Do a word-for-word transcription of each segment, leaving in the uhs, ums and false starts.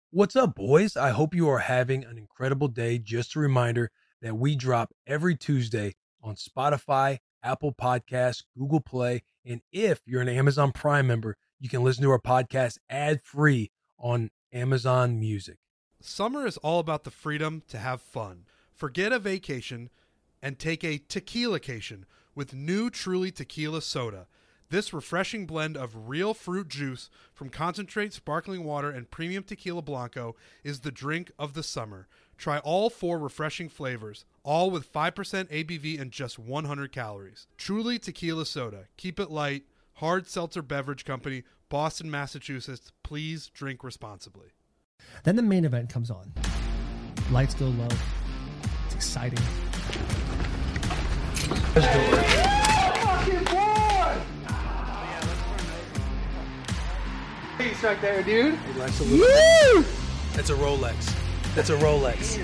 What's up, boys? I hope you are having an incredible day. Just a reminder that we drop every Tuesday on Spotify, Apple Podcasts, Google Play, and if you're an Amazon Prime member, you can listen to our podcast ad-free on Amazon Music. Summer is all about the freedom to have fun. Forget a vacation and take a tequila-cation with new Truly Tequila Soda. This refreshing blend of real fruit juice from concentrate, sparkling water, and premium tequila blanco is the drink of the summer. Try all four refreshing flavors, all with five percent A B V and just one hundred calories. Truly Tequila Soda. Keep it light. Hard Seltzer Beverage Company, Boston, Massachusetts. Please drink responsibly. Then the main event comes on. Lights go low. It's exciting. Let's do it. Piece right there, dude. He likes a little. That's a Rolex. That's a Rolex.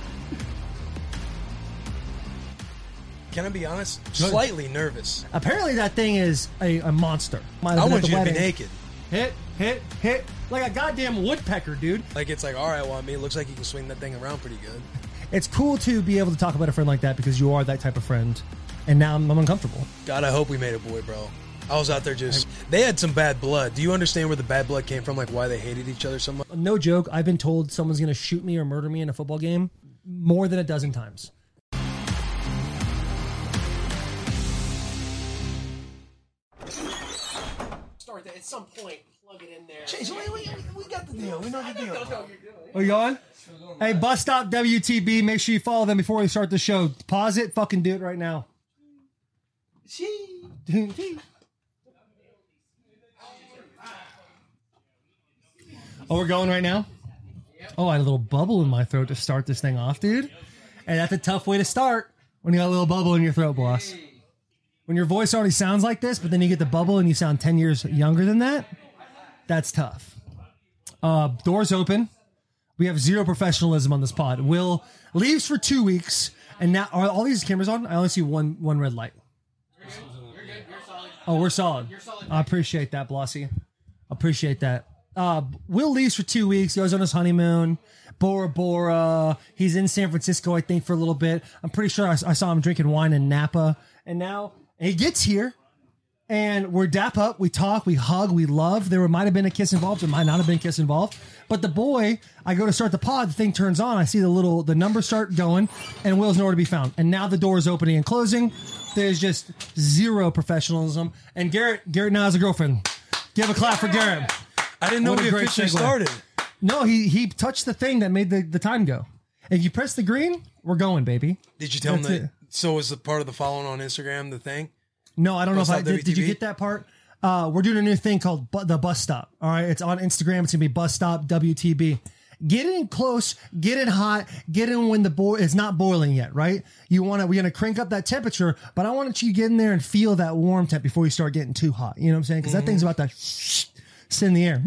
Can I be honest? Slightly nervous. Apparently that thing is a, a monster. Might have I been want at the you to be wedding. naked. Hit, hit, hit. Like a goddamn woodpecker, dude. Like it's like, all right, well, I mean, it looks like you can swing that thing around pretty good. It's cool to be able to talk about a friend like that because you are that type of friend. And now I'm, I'm uncomfortable. God, I hope we made a boy, bro. I was out there just... They had some bad blood. Do you understand where the bad blood came from? Like, why they hated each other so much? No joke. I've been told someone's going to shoot me or murder me in a football game more than a dozen times. Start that at some point. Plug it in there. Chase, wait, wait, we got the deal. We know the deal. Are you on? Hey, Bus Stop W T B. Make sure you follow them before we start the show. Pause it. Fucking do it right now. Oh, we're going right now? Oh, I had a little bubble in my throat to start this thing off, dude. And that's a tough way to start when you got a little bubble in your throat, boss. When your voice already sounds like this, but then you get the bubble and you sound ten years younger than that, that's tough. Uh, doors open. We have zero professionalism on this pod. Will leaves for two weeks, and now are all these cameras on? I only see one one red light. Oh, we're solid. I appreciate that, Blossy. Appreciate that. Uh, Will leaves for two weeks. Goes on his honeymoon. Bora Bora. He's in San Francisco, I think, for a little bit. I'm pretty sure I, I saw him drinking wine in Napa. And now he gets here, and we're dap up. We talk. We hug. We love. There might have been a kiss involved. There might not have been a kiss involved. But the boy, I go to start the pod. The thing turns on. I see the little the numbers start going, and Will's nowhere to be found. And now the door is opening and closing. There's just zero professionalism. And Garrett, Garrett now has a girlfriend. Give a clap for Garrett. I didn't know What a we great officially segue. started. No, he he touched the thing that made the, the time go. If you press the green, we're going, baby. Did you tell him That's that? it. So was the part of the following on Instagram the thing? No, I don't Bus know if I Stop did. Did you W T B? get that part? Uh, we're doing a new thing called bu- the Bus Stop. All right, it's on Instagram. It's gonna be Bus Stop W T B. Get in close, get in hot, get in when the boil it's not boiling yet, right? You want to we're gonna crank up that temperature, but I want you to get in there and feel that warm temp before you start getting too hot. You know what I'm saying? Because that thing's about to sit in the air.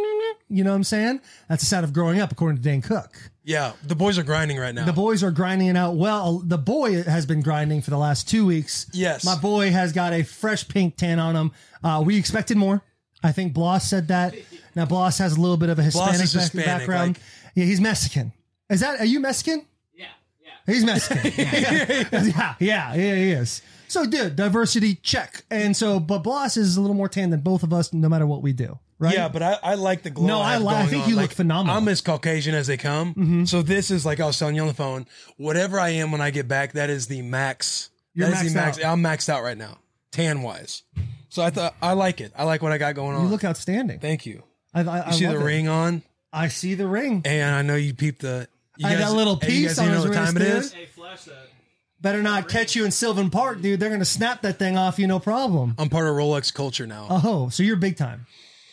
You know what I'm saying? That's the sound of growing up, according to Dan Cook. Yeah, the boys are grinding right now. The boys are grinding it out. Well, the boy has been grinding for the last two weeks. Yes. My boy has got a fresh pink tan on him. Uh, we expected more. I think Bloss said that. Now, Bloss has a little bit of a Hispanic, Bloss is back- Hispanic, background. like- Yeah, he's Mexican. Is that, are you Mexican? Yeah, yeah. He's Mexican. yeah, yeah, yeah, he is. So, dude, diversity, check. And so, but Bloss is a little more tan than both of us, no matter what we do. Right? Yeah, but I, I like the glow. No, I have li- I going think on. you look Like, phenomenal. I'm as Caucasian as they come. Mhm. So this is like I was telling you on the phone. Whatever I am when I get back, that is the max. You're that is the maxed max. out. I'm maxed out right now, tan wise. So I thought I like it. I like what I got going on. You look outstanding. Thank you. I, I, You I see the love it. ring on, I see the ring. and I know you peeped the. You I got a little hey, you piece guys on even his know what time it wrist, is? dude. Hey, flash that. Better not catch you in Sylvan Park, dude. They're going to snap that thing off you, no problem. I'm part of Rolex culture now. Oh, so you're big time.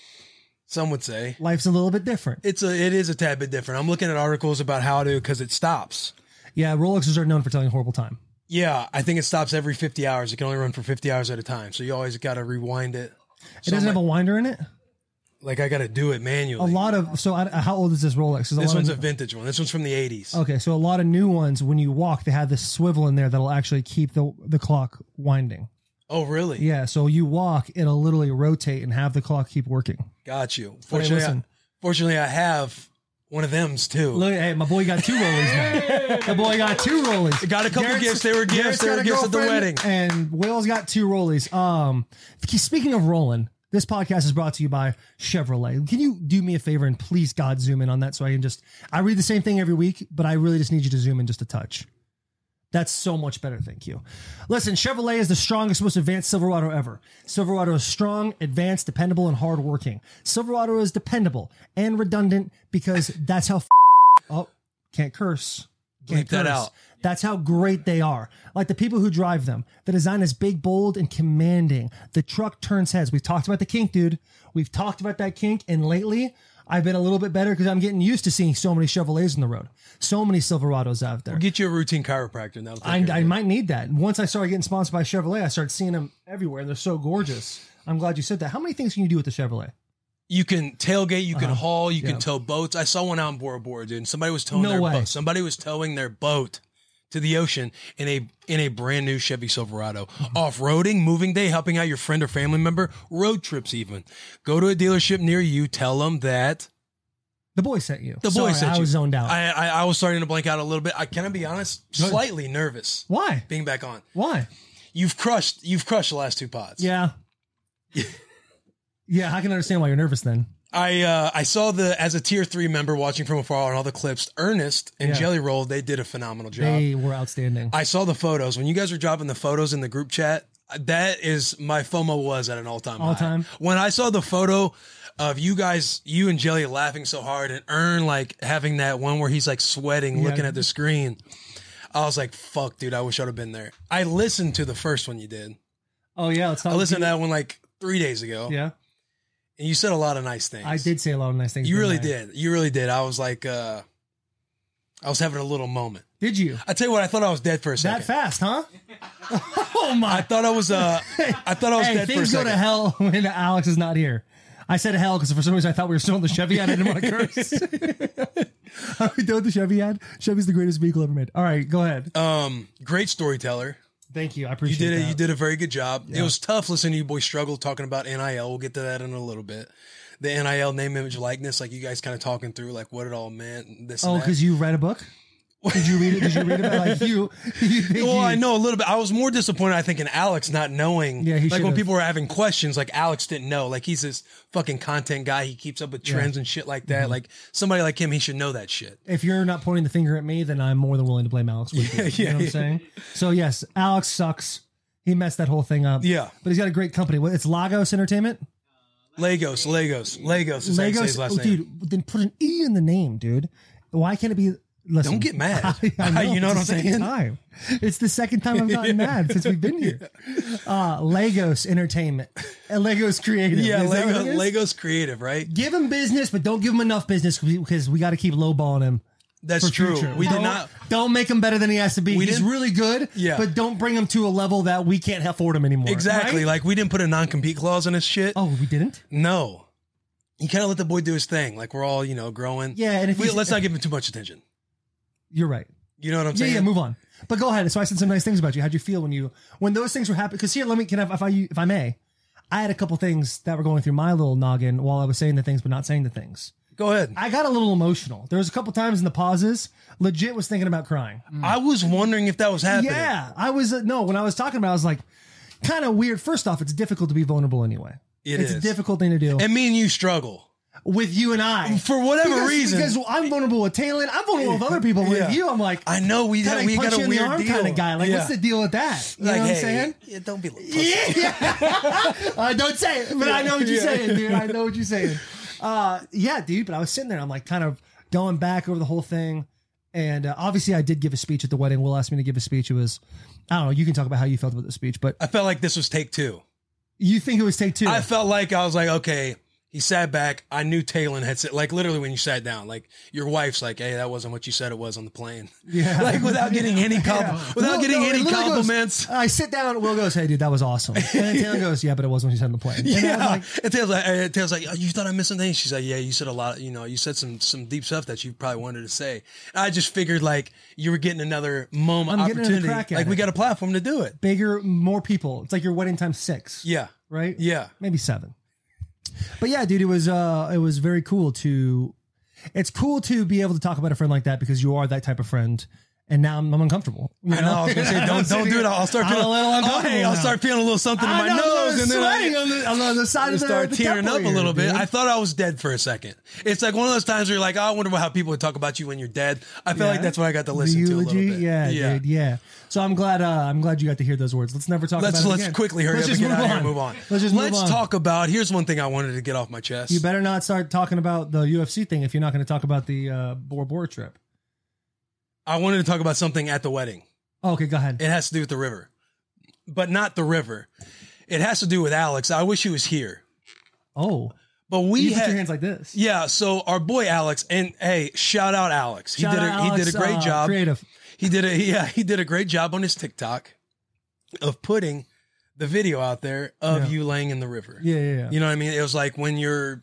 Some would say Life's a little bit different. it's a. It is a tad bit different. I'm looking at articles about how to because it stops. Yeah, Rolexes are known for telling horrible time. Yeah, I think it stops every fifty hours. It can only run for fifty hours at a time. So you always got to rewind it. It doesn't have a winder in it. Like I got to do it A manually. lot of so. I, how old is this Rolex? 'Cause a This lot one's a of, vintage one. This one's from the eighties. okay. So a lot of new ones, when you walk, they have this swivel in there that'll actually keep the the clock winding. Oh, really? Yeah. So you walk, it'll literally rotate and have the clock keep working. Got you. Hey, Fortunately, I, listen. fortunately, I have one of them's too. Look, hey, my boy got two rollies now. The boy got two rollies. Got a couple Garrett's- gifts. They were gifts. Garrett's They were got a gifts at the girlfriend, wedding. And Will's got two rollies. Um, speaking of rolling, this podcast is brought to you by Chevrolet. Can you do me a favor and please, God, zoom in on that so I can just, I read the same thing every week, but I really just need you to zoom in just a touch. That's so much better, thank you. Listen, Chevrolet is the strongest, most advanced Silverado ever. Silverado is strong, advanced, dependable, and hardworking. Silverado is dependable and redundant because that's how... F- oh, can't curse. Can't Bleep that curse. out. That's how great they are. Like the people who drive them. The design is big, bold, and commanding. The truck turns heads. We've talked about the kink, dude. We've talked about that kink, and lately... I've been a little bit better because I'm getting used to seeing so many Chevrolets on the road. So many Silverados out there. We'll get you a routine chiropractor. And that'll take I, care I of it. might need that. Once I started getting sponsored by Chevrolet, I started seeing them everywhere, and they're so gorgeous. I'm glad you said that. How many things can you do with the Chevrolet? You can tailgate, you can Uh-huh. haul, you Yeah. can tow boats. I saw one out in Bora Bora, dude. And somebody was towing No their way. boat. Somebody was towing their boat to the ocean in a in a brand new Chevy Silverado. Off-roading, moving day, helping out your friend or family member, road trips even. Go to a dealership near you, tell them that The boy sent you. the boy Sorry, sent I you. was zoned out. I, I I was starting to blank out a little bit. I can I be honest? ahead. Slightly nervous Why? being back on. Why? You've crushed you've crushed the last two pods. Yeah. Yeah, I can understand why you're nervous then. I uh, I saw the as a tier three member watching from afar on all the clips. Ernest and Yeah. Jelly Roll, they did a phenomenal job. They were outstanding. I saw the photos when you guys were dropping the photos in the group chat. That is my FOMO was at an all time All time? when I saw the photo of you guys, you and Jelly laughing so hard, and Ern like having that one where he's like sweating, Yeah. looking at the screen. I was like, "Fuck, dude! I wish I'd have been there." I listened to the first one you did. Oh, yeah. Let's talk. I listened to that one like three days ago, Yeah. and you said a lot of nice things. I did say a lot of nice things. You didn't really I? did. You really did. I was like, uh, I was having a little moment. Did you? I tell you what, I thought I was dead for a second. That fast, huh? Oh, my. I thought I was. Uh, I thought I was Hey, dead for a things go second. to hell when Alex is not here. I said hell because for some reason I thought we were still in the Chevy ad. I didn't want to curse. Are we done with the Chevy ad? Chevy's the greatest vehicle ever made. All right, go ahead. Um, great storyteller. Thank you. I You appreciate did it. that. You did a very good job. It was tough listening to you boys struggle talking about N I L. We'll get to that in a little bit. The N I L, name, image, likeness, like you guys kind of talking through like what it all meant. And this. Oh, and that. because you read a book? Did you read it? Did you read about it? Like you? you think Well, you- I know a little bit. I was more disappointed, I think, in Alex not knowing. Yeah, he like when should've. people were having questions, like Alex didn't know. Like he's this fucking content guy. He keeps up with trends and shit like that. Mm-hmm. Like somebody like him, he should know that shit. If you're not pointing the finger at me, then I'm more than willing to blame Alex. With you. Yeah, you yeah, know what I'm yeah. saying? So yes, Alex sucks. He messed that whole thing up. Yeah. but he's got a great company. What- It's Lagos Entertainment. Legos, Legos, Legos is how you say his Lagos, last oh, name. dude. Then put an E in the name, dude. Why can't it be? Listen, Don't get mad. I know, You know it's what the I'm second saying? Time. It's the second time I've gotten mad since we've been here. Uh, Lagos Entertainment, uh, Lagos Creative. Yeah, Is that Lego, what it is? Legos creative, right? Give him business, but don't give him enough business because we got to keep lowballing him. That's For true. future. We don't, did not. Don't make him better than he has to be. We He's didn't- really good, Yeah. but don't bring him to a level that we can't afford him anymore. Exactly. right? Like we didn't put a non-compete clause in his shit. Oh, we didn't? No. You kind of let the boy do his thing. Like we're all, you know, growing. Yeah, and if we, he's- let's not give him too much attention. You're right. You know what I'm Yeah, saying? yeah, move on. But go ahead. So I said some nice things about you. How'd you feel when you when those things were happening? Because here, let me can I, if I if I may, I had a couple things that were going through my little noggin while I was saying the things but not saying the things. Go ahead. I got a little emotional. There was a couple times in the pauses, legit was thinking about crying. I was wondering if that was happening. Yeah, I was uh, no. When I was talking about, it, I was like, kind of weird. First off, it's difficult to be vulnerable anyway. It it's is. a difficult thing to do And me and you struggle. with you and I For whatever Because- reason. Because I'm vulnerable with Taylor, I'm vulnerable with other people. With Yeah. you, I'm like, I know we, kinda we punch got you a in the weird arm deal. kind of guy. Like, Yeah. what's the deal with that? You Like, know what hey, I'm saying? yeah, don't be. Pussy. uh, don't say it, but I know what you're Yeah. saying, dude. I know what you're saying. Uh, yeah, dude. But I was sitting there, I'm like, kind of going back over the whole thing, and uh, obviously, I did give a speech at the wedding. Will asked me to give a speech. It was, I don't know. You can talk about how you felt about the speech, but I felt like this was take two. you think it was take two? I felt like I was like, okay. He sat back. I knew Taylor had said, like, literally when you sat down, like, your wife's like, hey, that wasn't what you said it was on the plane. Yeah. Like, without getting any compl- Yeah. without Will- getting no, any it literally goes- compliments. I sit down. Will goes, "Hey, dude, that was awesome." And then Taylor goes, "Yeah, but it wasn't what you said on the plane." And I was Yeah, like, and Taylor's like, uh, Taylor's like, oh, you thought I missed something? She's like, yeah, you said a lot. You know, you said some some deep stuff that you probably wanted to say. And I just figured like you were getting another moment, I'm getting another opportunity. crack at Like we it. got a platform to do it. bigger, more people. It's like your wedding times six. Yeah, Right? yeah. Maybe seven. But yeah, dude, it was uh it was very cool to it's cool to be able to talk about a friend like that because you are that type of friend. And now I'm, I'm uncomfortable. You I know. I was gonna say, don't don't do it. I'll start feeling I'm a little oh, uncomfortable. hey, I'll now. start feeling a little something in my I know, nose, I'm and then sweating I, on the, on the side of the start the tearing up a temple little here, bit. dude. I thought I was dead for a second. It's like one of those times where you're like, oh, I wonder how people would talk about you when you're dead. I feel Yeah. like that's what I got to The listen to a little eulogy? bit. Yeah, dude. Yeah. So I'm glad. Uh, I'm glad you got to hear those words. Let's never talk Let's about it let's again. quickly hurry Let's up and just get out of here on. and move on. Let's just let's move on. talk about. Here's one thing I wanted to get off my chest. You better not start talking about the U F C thing if you're not going to talk about the uh, Bora Bora trip. I wanted to talk about something at the wedding. Oh, okay, go ahead. It has to do with the river, but not the river. It has to do with Alex. I wish he was here, Oh, but we you had put your hands like this. yeah. So our boy Alex, and hey, shout out Alex. He Shout did a, out he Alex, did a great uh, job. Creative. He did a yeah, he did a great job on his TikTok of putting the video out there of Yeah. you laying in the river. Yeah, yeah, yeah. You know what I mean? It was like when your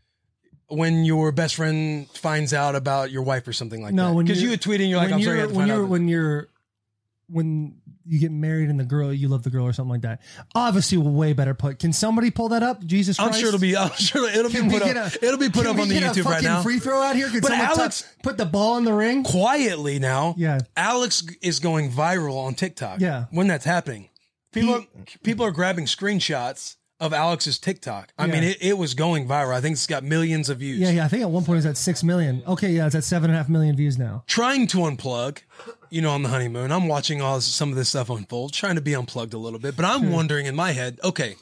when your best friend finds out about your wife or something like No, that. when Because you you're- were tweeting, you're like, when I'm you're, sorry, I had to when find you're out. when you're when you get married and the girl you love the girl or something like that. Obviously, way better put. Can somebody pull that up? Jesus I'm Christ! sure it'll be. I'm sure it'll be Can we put get up. a- it'll be put Can up we on the get a YouTube right fucking now. Free throw out here. Could But someone Alex- tuck- put the ball in the ring? Quietly now, Yeah. Alex is going viral on TikTok. Yeah. when that's happening, people people are grabbing screenshots of Alex's TikTok. I Yeah. mean, it, it was going viral. I think it's got millions of views. Yeah, yeah. I think at one point it was at six million. Okay, yeah, it's at seven and a half million views now. Trying to unplug, you know, on the honeymoon. I'm watching all this, some of this stuff unfold, trying to be unplugged a little bit. But I'm wondering in my head, okay,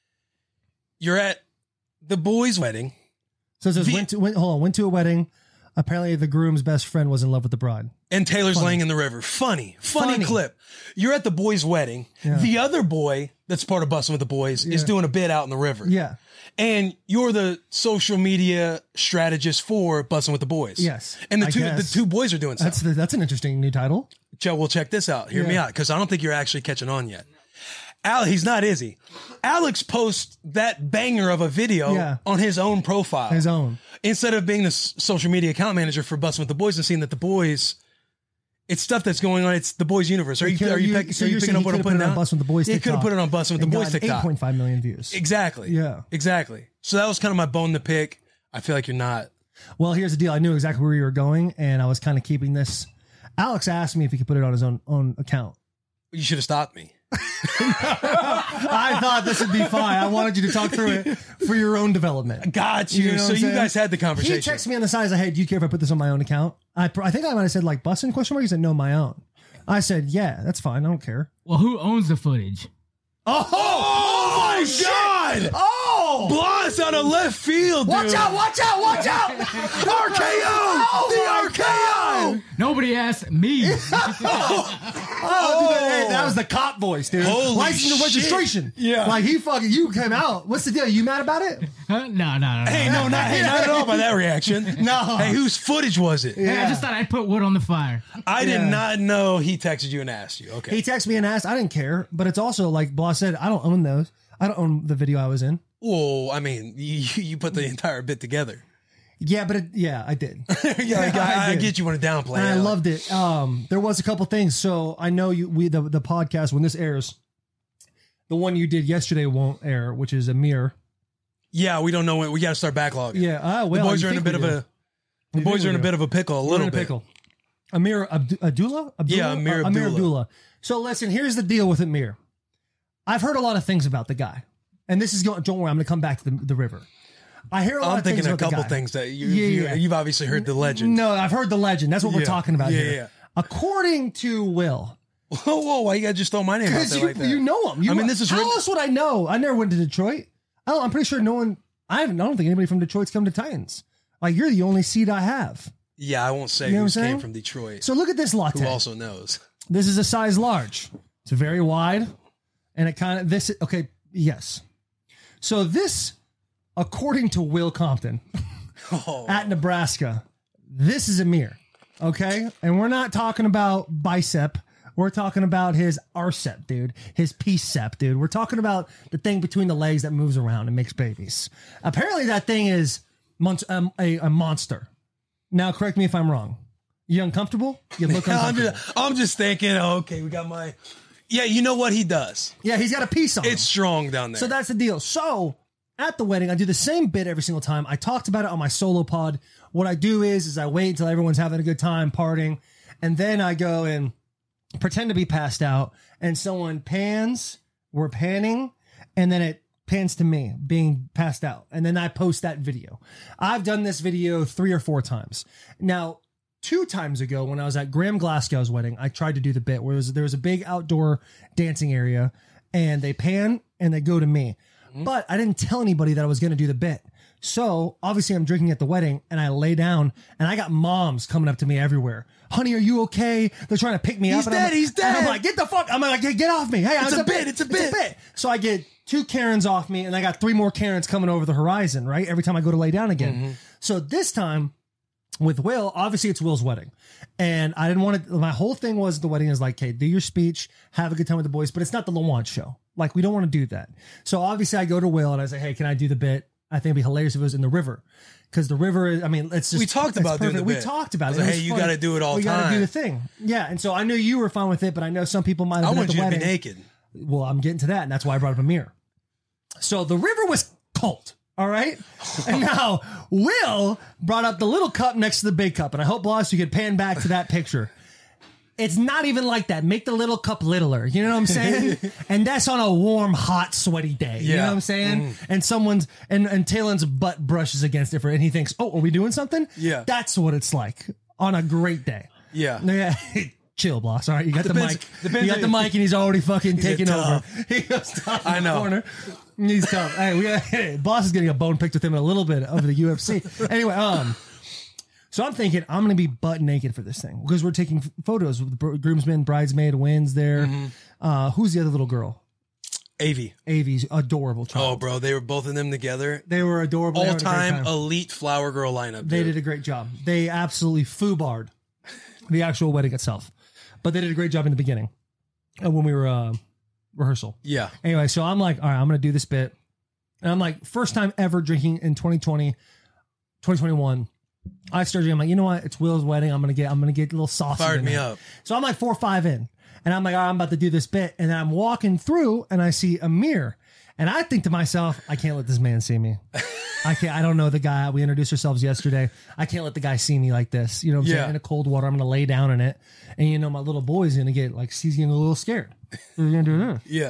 you're at the boy's wedding. So it says The- went to went, hold on, went to a wedding. Apparently, the groom's best friend was in love with the bride. And Taylor's laying in the river. Funny, funny, Funny. clip. You're at the boy's wedding. Yeah. The other boy that's part of Bussin' with the Boys is Yeah. doing a bit out in the river. Yeah. And you're the social media strategist for Bussin' with the Boys. Yes, And the I two the guess. two boys are doing That's something. the, that's an interesting new title. Joe, well, check this out. Hear me Yeah. out, because I don't think you're actually catching on yet. Al, he's not, is he? Alex posts that banger of a video Yeah. on his own profile. His own. Instead of being the s- social media account manager for Bussin' with the Boys and seeing that the boys, it's stuff that's going on. It's the boys' universe. Are you, Okay, are you, you- pick, so are you you're picking saying up he what I'm could've putting put it on down? Bussin' with the Boys He could have TikTok put it on Bussin' with the and Boys gotten TikTok. eight point five million views. Exactly. Yeah. Exactly. So that was kind of my bone to pick. I feel like you're not. Well, here's the deal. I knew exactly where you were going, and I was kind of keeping this. Alex asked me if he could put it on his own own account. You should have stopped me. I thought this would be fine. I wanted you to talk through it for your own development. Got you. know so what I'm you saying? guys had the He conversation. texted me on the side. Said, "Hey, do you care if I put this on my own account?" I pr- I think I might have said like Bussin' question mark. He said no, my own. I said yeah, that's fine. I don't care. Well, who owns the footage? Oh, oh my God! oh! Blast out of left field, dude. Watch out! Watch out! Watch out! R K O! the R K O! Nobody asked me. Oh, dude, hey, that was the cop voice, dude. Holy License and shit. registration. Yeah. like he fucking you came out. What's the deal? You mad about it? Huh? No, no, no. no. Hey, no, not, hey, not at all by that reaction. No. Hey, whose footage was it? Hey, I just thought I'd put wood on the fire. I did Yeah. not know he texted you and asked you. Okay. He texted me and asked. I didn't care, but it's also like Boss said. I don't own those. I don't own the video I was in. Well, I mean, you, you put the entire bit together. Yeah, but it, yeah, I did. yeah, like, I, I did. get you want to downplay. And I it. loved it. Um, there was a couple things. So I know you. We the the podcast when this airs, the one you did yesterday won't air, which is Amir. Yeah, we don't know when we got to start backlogging. Yeah. Ah, well, the boys you are in a think bit of we do. a. The You boys think are in we a do. bit of a pickle. A We're little in a bit. pickle. Amir Abd- Abdullah? Abdullah? Yeah, Amir Uh, Amir Abdullah. Abdullah. So listen, here's the deal with Amir. I've heard a lot of things about the guy, and this is going. Don't worry, I'm going to come back to the, the river. I hear a lot I'm of thinking things a about the couple guy. things that you, Yeah, you, yeah. you've obviously heard the legend. No, I've heard the legend. That's what we're Yeah. talking about Yeah, here. yeah. According to Will, Whoa, whoa, why you got to just throw my name out because there you, like that? you know him. You I mean, this is tell written- us what I know. I never went to Detroit. I don't, I'm pretty sure no one. I don't, I don't think anybody from Detroit's come to Titans. Like you're the only seed I have. Yeah, I won't say You know who what I'm came saying? from Detroit. So look at this latte. Who also knows? This is a size large. It's very wide, and it kind of this. Okay, yes. So this, according to Will Compton Oh, at Nebraska, this is Amir. Okay, and we're not talking about bicep. We're talking about his arcep, dude. His pcep, dude. We're talking about the thing between the legs that moves around and makes babies. Apparently, that thing is mon- um, a, a monster. Now, correct me if I'm wrong. You uncomfortable? You look I'm uncomfortable. just, I'm just thinking, oh, okay, we got my. Yeah, you know what he does? Yeah, he's got a piece on him. It's strong down there. So that's the deal. So at the wedding, I do the same bit every single time. I talked about it on my solo pod. What I do is, is I wait until everyone's having a good time partying, and then I go and pretend to be passed out, and someone pans, we're panning, and then it pans to me being passed out. And then I post that video. I've done this video three or four times. Now, two times ago when I was at Graham Glasgow's wedding, I tried to do the bit where there was, there was a big outdoor dancing area, and they pan and they go to me. Mm-hmm. But I didn't tell anybody that I was going to do the bit. So obviously I'm drinking at the wedding, and I lay down, and I got moms coming up to me everywhere. Honey, are you okay? They're trying to pick me he's up. He's dead. I'm, he's dead. And I'm like, get the fuck. I'm like, get, get off me. Hey, it's, it's a, a bit. bit. It's a bit. It's a bit. So I get two Karens off me, and I got three more Karens coming over the horizon, right? Every time I go to lay down again. Mm-hmm. So this time with Will, obviously it's Will's wedding. And I didn't want to, my whole thing was the wedding is like, okay, do your speech, have a good time with the boys, but it's not the Lawan show. Like, we don't want to do that. So obviously I go to Will and I say, hey, can I do the bit? I think it'd be hilarious if it was in the river. Because the river is, I mean, it's just. We talked about doing the We bit. talked about it. Like, it hey, you got to do it all we the time. We got to do the thing. Yeah. And so I knew you were fine with it, but I know some people might have I been want at the you wedding. to be naked. Well, I'm getting to that, and that's why I brought up a mirror. So the river was cold. All right. And now Will brought up the little cup next to the big cup. And I hope, Bloss, you could pan back to that picture. It's not even like that. Make the little cup littler. You know what I'm saying? And that's on a warm, hot, sweaty day. You Yeah. know what I'm saying? Mm. And someone's, and, and Talon's butt brushes against it for, and he thinks, oh, are we doing something? Yeah. That's what it's like on a great day. Yeah. Yeah. Chill, Bloss. All right. You got Depends- the mic. depends You got on- the mic, and he's already fucking He's taking over. tough. He goes tough in I the know. corner. He's tough. Hey, we got, hey, Boss is getting a bone picked with him in a little bit over the U F C. Anyway, um, so I'm thinking I'm going to be butt naked for this thing because we're taking f- photos with the br- groomsmen, bridesmaid, wins there. Mm-hmm. Uh, who's the other little girl? Avi. Avi's adorable child. Oh, bro, they were both of them together. They were adorable. They All had a great time elite flower girl lineup. They dude. did a great job. They absolutely foobarred the actual wedding itself, but they did a great job in the beginning uh, when we were uh, rehearsal. Yeah. Anyway, so I'm like, all right, I'm going to do this bit. And I'm like, first time ever drinking in twenty twenty, twenty twenty-one. I started, I'm like, you know what? It's Will's wedding. I'm going to get, I'm going to get a little saucy. Fired in me there. up. So I'm like four or five in, and I'm like, all right, I'm about to do this bit. And then I'm walking through and I see a mirror, and I think to myself, I can't let this man see me. I can't, I don't know the guy. We introduced ourselves yesterday. I can't let the guy see me like this. You know what I'm Yeah. saying? In a cold water, I'm going to lay down in it. And you know, my little boy's going to get like, he's getting a little scared. We're going to do this. Yeah.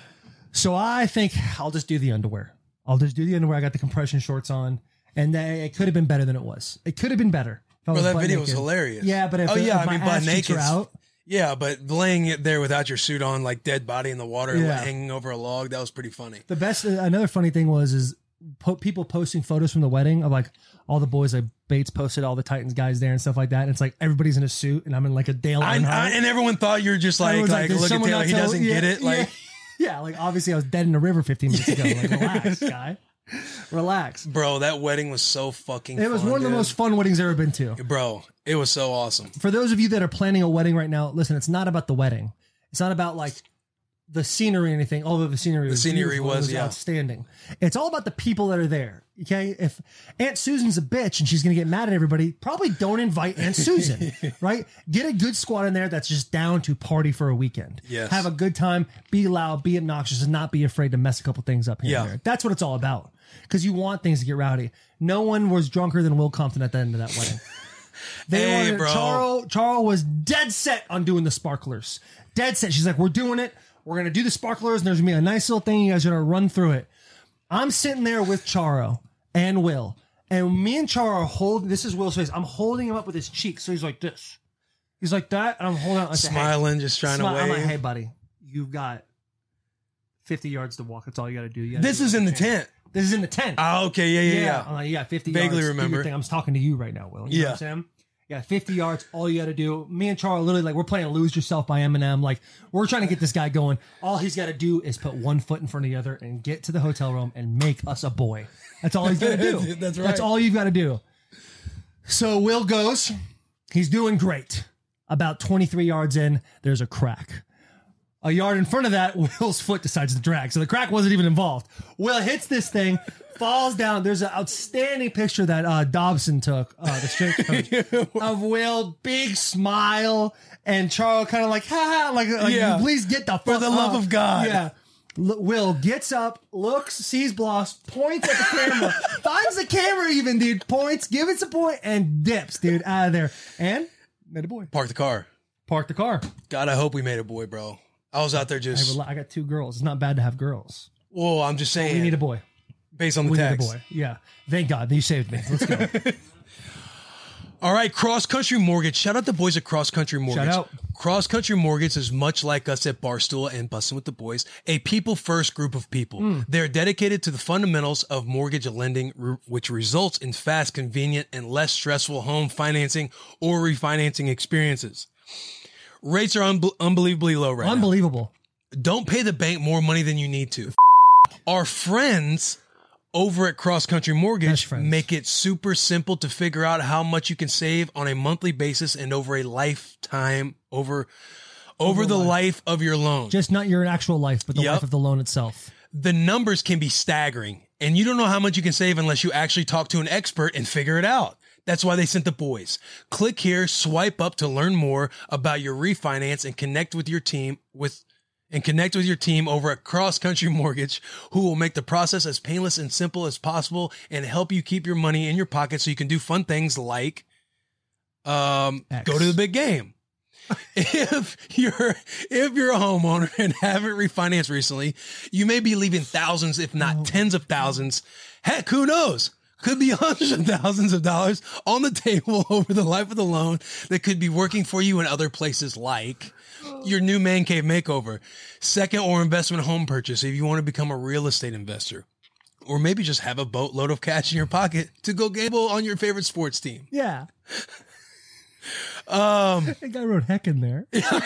So I think I'll just do the underwear. I'll just do the underwear. I got the compression shorts on, and they, it could have been better than it was. It could have been better. if I Bro, was that butt video was naked. hilarious. Yeah, but if, oh yeah, if I mean, my butt ass cheeks naked. are out, Yeah, but laying it there without your suit on, like dead body in the water, Yeah. like, hanging over a log, that was pretty funny. the best. Another funny thing was is po- people posting photos from the wedding of like all the boys. Like Bates posted all the Titans guys there and stuff like that. And it's like everybody's in a suit, and I'm in like a Dale I, Earnhardt. I, and everyone thought you were just like, Everyone's like, "Did look at someone Taylor, not he tell-" doesn't yeah, get it. Like, yeah. Yeah, like obviously I was dead in the river fifteen minutes ago. Like, relax, guy. Relax. bro, that wedding was so fucking. It was fun, one of the dude. most fun weddings I've ever been to. Bro, it was so awesome. For those of you that are planning a wedding right now, listen, it's not about the wedding. It's not about like the scenery or anything, although the scenery was scenery beautiful, it was, yeah. outstanding. It's all about the people that are there. Okay. If Aunt Susan's a bitch and she's going to get mad at everybody, probably don't invite Aunt Susan, right? Get a good squad in there that's just down to party for a weekend. Yes. Have a good time, be loud, be obnoxious, and not be afraid to mess a couple things up here Yeah. and there. That's what it's all about. Because you want things to get rowdy. No one was drunker than Will Compton at the end of that wedding. They Hey, wanted, bro. Charles, Charles was dead set on doing the sparklers. Dead set. She's like, we're doing it. We're going to do the sparklers, and there's going to be a nice little thing. You guys are going to run through it. I'm sitting there with Charo and Will. And me and Charo are holding, this is Will's face. I'm holding him up with his cheek. So he's like this. He's like that. And I'm holding out. I say, hey, Smiling, just trying smile. to I'm wave. like, hey, buddy, you've got fifty yards to walk. That's all you got to do. You gotta This do is it. in the tent. This is in the tent. Oh, okay, yeah, yeah, yeah. I'm like, you got fifty Vaguely yards. Do your remember. thing. I'm talking to you right now, Will. You know Yeah. what I'm saying? Yeah, fifty yards. All you got to do. Me and Charles literally like we're playing "Lose Yourself" by Eminem. Like we're trying to get this guy going. All he's got to do is put one foot in front of the other and get to the hotel room and make us a boy. That's all he's got to do. That's right. That's all you've got to do. So Will goes. He's doing great. About twenty-three yards in, there's a crack. A yard in front of that, Will's foot decides to drag. So the crack wasn't even involved. Will hits this thing, falls down. There's an outstanding picture that uh, Dobson took, uh, the strength coach, of Will, big smile, and Charles kind of like, ha ha, like, like Yeah. please get the fuck For the love up. of God. Yeah. L- Will gets up, looks, sees Bloss, points at the camera, finds the camera even, dude, points, give it a point, and dips, dude, out of there. And made a boy. Park the car. Park the car. God, I hope we made a boy, bro. I was out there I, just. rel- I got two girls. It's not bad to have girls. Well, I'm just saying. We need a boy. Based on the We text. need a boy. Yeah. Thank God. You saved me. Let's go. All right, Cross Country Mortgage. Shout out the boys at Cross Country Mortgage. Shout out. Cross Country Mortgage is much like us at Barstool and Bussin' with the Boys, a people-first group of people. Mm. They're dedicated to the fundamentals of mortgage lending, r- which results in fast, convenient, and less stressful home financing or refinancing experiences. Rates are un- unbelievably low right now. Unbelievable. Don't pay the bank more money than you need to. Our friends over at Cross Country Best Mortgage friends. make it super simple to figure out how much you can save on a monthly basis and over a lifetime, over over, the life. of your loan. Just not your actual life, but the Yep. life of the loan itself. The numbers can be staggering, and you don't know how much you can save unless you actually talk to an expert and figure it out. That's why they sent the boys. Click here, swipe up to learn more about your refinance and connect with your team with and connect with your team over at Cross Country Mortgage, who will make the process as painless and simple as possible and help you keep your money in your pocket so you can do fun things like um, X. go to the big game. If you're if you're a homeowner and haven't refinanced recently, you may be leaving thousands, if not tens of thousands. Heck, who knows? Could be hundreds of thousands of dollars on the table over the life of the loan that could be working for you in other places like your new man cave makeover, second or investment home purchase if you want to become a real estate investor, or maybe just have a boatload of cash in your pocket to go gamble on your favorite sports team. Yeah. Um, I think I wrote heck in there.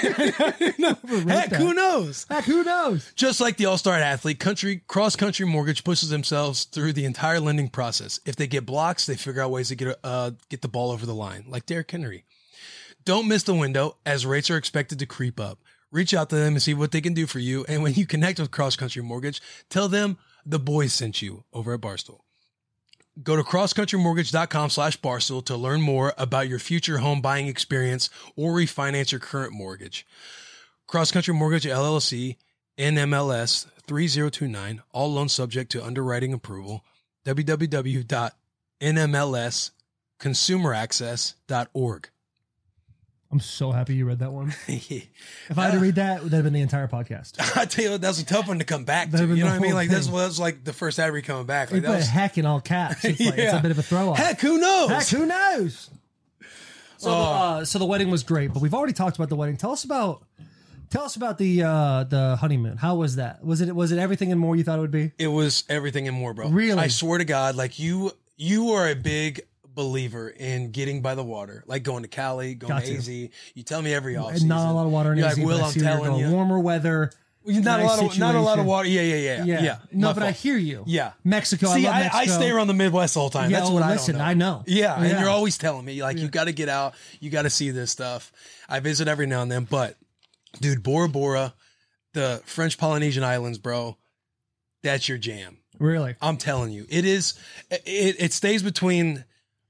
heck, who knows? Heck, who knows? Just like the all-star athlete, country Cross Country Mortgage pushes themselves through the entire lending process. If they get blocks, they figure out ways to get uh, get the ball over the line, like Derrick Henry. Don't miss the window, as rates are expected to creep up. Reach out to them and see what they can do for you. And when you connect with Cross Country Mortgage, tell them the boys sent you over at Barstool. Go to crosscountrymortgage.com slash Barstool to learn more about your future home buying experience or refinance your current mortgage. Cross Country Mortgage, L L C, N M L S three zero two nine, all loans subject to underwriting approval, w w w dot n m l s consumer access dot org. I'm so happy you read that one. If I had to read that, it would have been the entire podcast. I tell you what, that's a tough one to come back to. That'd been You know the what I mean? whole Like that's thing. that's like the first ad read coming back. We Like put that was, heck in all caps. It's, like, it's Yeah. a bit of a throw off. heck, who knows? Heck, who knows? So, Oh. uh, so the wedding was great, but we've already talked about the wedding. Tell us about, tell us about the uh, the honeymoon. How was that? Was it was it everything and more you thought it would be? It was everything and more, bro. Really? I swear to God, like you, you are a big believer in getting by the water, like going to Cali, going Got to to. A Z. You tell me every off And not a lot of water in You're A Z, like, Will, but I I'm see where you're telling going. you. Warmer weather. Not a nice lot of, not a lot of situation. water. Yeah, yeah, yeah, Yeah. yeah. No, My but I fault. hear you. Yeah. Mexico. See, I love I, Mexico. I stay around the Midwest the whole time. Yeah, That's well, what listen, I don't know. I know. Yeah, and Yeah. you're always telling me like you got to get out, you got to see this stuff. I visit every now and then, but dude, Bora Bora, the French Polynesian Islands, bro, that's your jam. Really? I'm telling you, it is. It it stays between,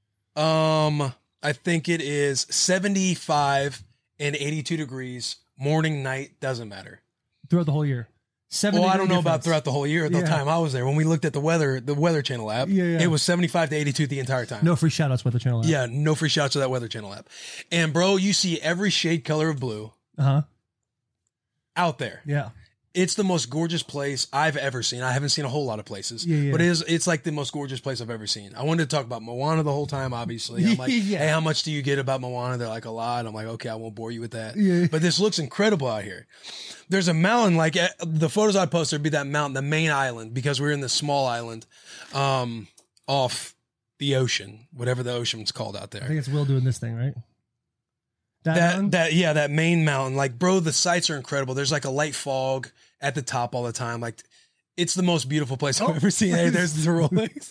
um, I think it is seventy-five and eighty-two degrees, morning, night, doesn't matter. Throughout the whole year. Seven. Well, I degree don't know about difference. throughout the whole year. The Yeah. time I was there, when we looked at the weather, the Weather Channel app, Yeah, yeah. it was seventy-five to eighty-two the entire time. No free shout outs with the channel. Yeah, no free shots to that Weather Channel app. And bro, you see every shade color of blue Uh huh. out there. Yeah. It's the most gorgeous place I've ever seen. I haven't seen a whole lot of places, Yeah, yeah. but it is, it's like the most gorgeous place I've ever seen. I wanted to talk about Moana the whole time, obviously. I'm like, Yeah. hey, how much do you get about Moana? They're like, a lot. I'm like, okay, I won't bore you with that. Yeah. But this looks incredible out here. There's a mountain, like eh, the photos I posted would be that mountain, the main island, because we're in this small island um, off the ocean, whatever the ocean's called out I there. think it's Will doing this thing, right? That, That one? that yeah, that main mountain, like bro, the sights are incredible. There's like a light fog at the top all the time. Like it's the most beautiful place I've Oh. ever seen. Hey, there's the Rolex.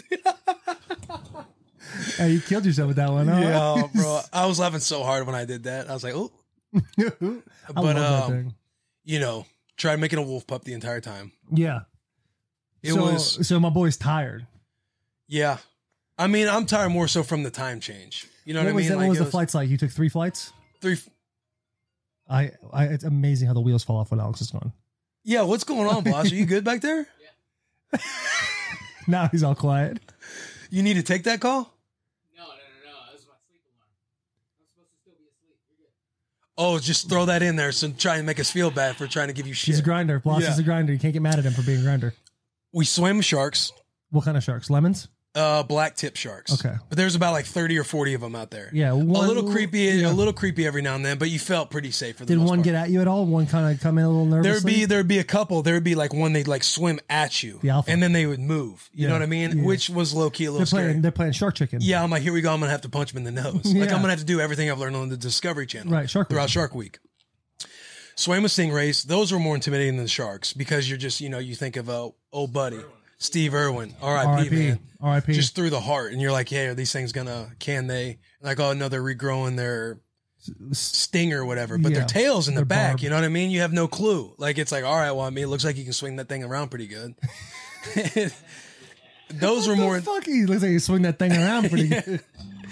Hey, you killed yourself with that one. Huh? Yeah, bro. I was laughing so hard when I did that. I was like, oh, I but love that um, thing. you know, tried making a wolf pup the entire time. Yeah. It so, was so my boy's tired. yeah. I mean, I'm tired more so from the time change. You know what, What I was mean? that? Like What was it the flights like? You took three flights. Three. I, I, it's amazing how the wheels fall off when Alex is gone. Yeah, what's going on, boss? Are you good back there? Now he's all quiet. You need to take that call? No, no, no, no. That was my sleep alarm. I'm supposed to still be asleep. You're good. Oh, just throw that in there so try and make us feel bad for trying to give you shit. He's a grinder. Bloss Yeah. is a grinder. You can't get mad at him for being a grinder. We swam with sharks, What kind of sharks? Lemons? uh, black tip sharks. Okay. But there's about like thirty or forty of them out there. Yeah, a one- little creepy, yeah. a little creepy every now and then, but you felt pretty safe for the Did most one part. get at you at all? One kind of come in a little nervously? There'd be there'd be a couple. There'd be like one they'd like swim at you, The alpha. and then they would move. You Yeah, know what I mean? yeah. Which was low key a They're little scary. playing, they're playing shark chicken. Yeah, I'm like, here we go. I'm gonna have to punch him in the nose. Like Yeah. I'm gonna have to do everything I've learned on the Discovery Channel, Right, Shark Week. throughout Shark Week. Swam with stingrays. Those were more intimidating than the sharks because you're just, you know, you think of uh, old buddy Steve Irwin, R I P R I P. man, R I P. just through the heart, and you're like, hey, are these things gonna? Can they? Like, oh no, they're regrowing their sting or whatever, but Yeah, their tails in the their back. barb. You know what I mean? You have no clue. Like it's like, all right, well, I mean, it looks like you can swing that thing around pretty good. Those were more, Fuck, he looks like he swing that thing around pretty good.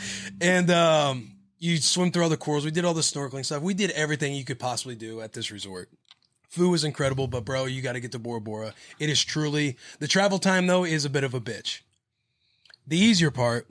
and um, you swim through all the corals. We did all the snorkeling stuff. We did everything you could possibly do at this resort. Food was incredible, but bro, you got to get to Bora Bora. It is truly, the travel time though is a bit of a bitch. The easier part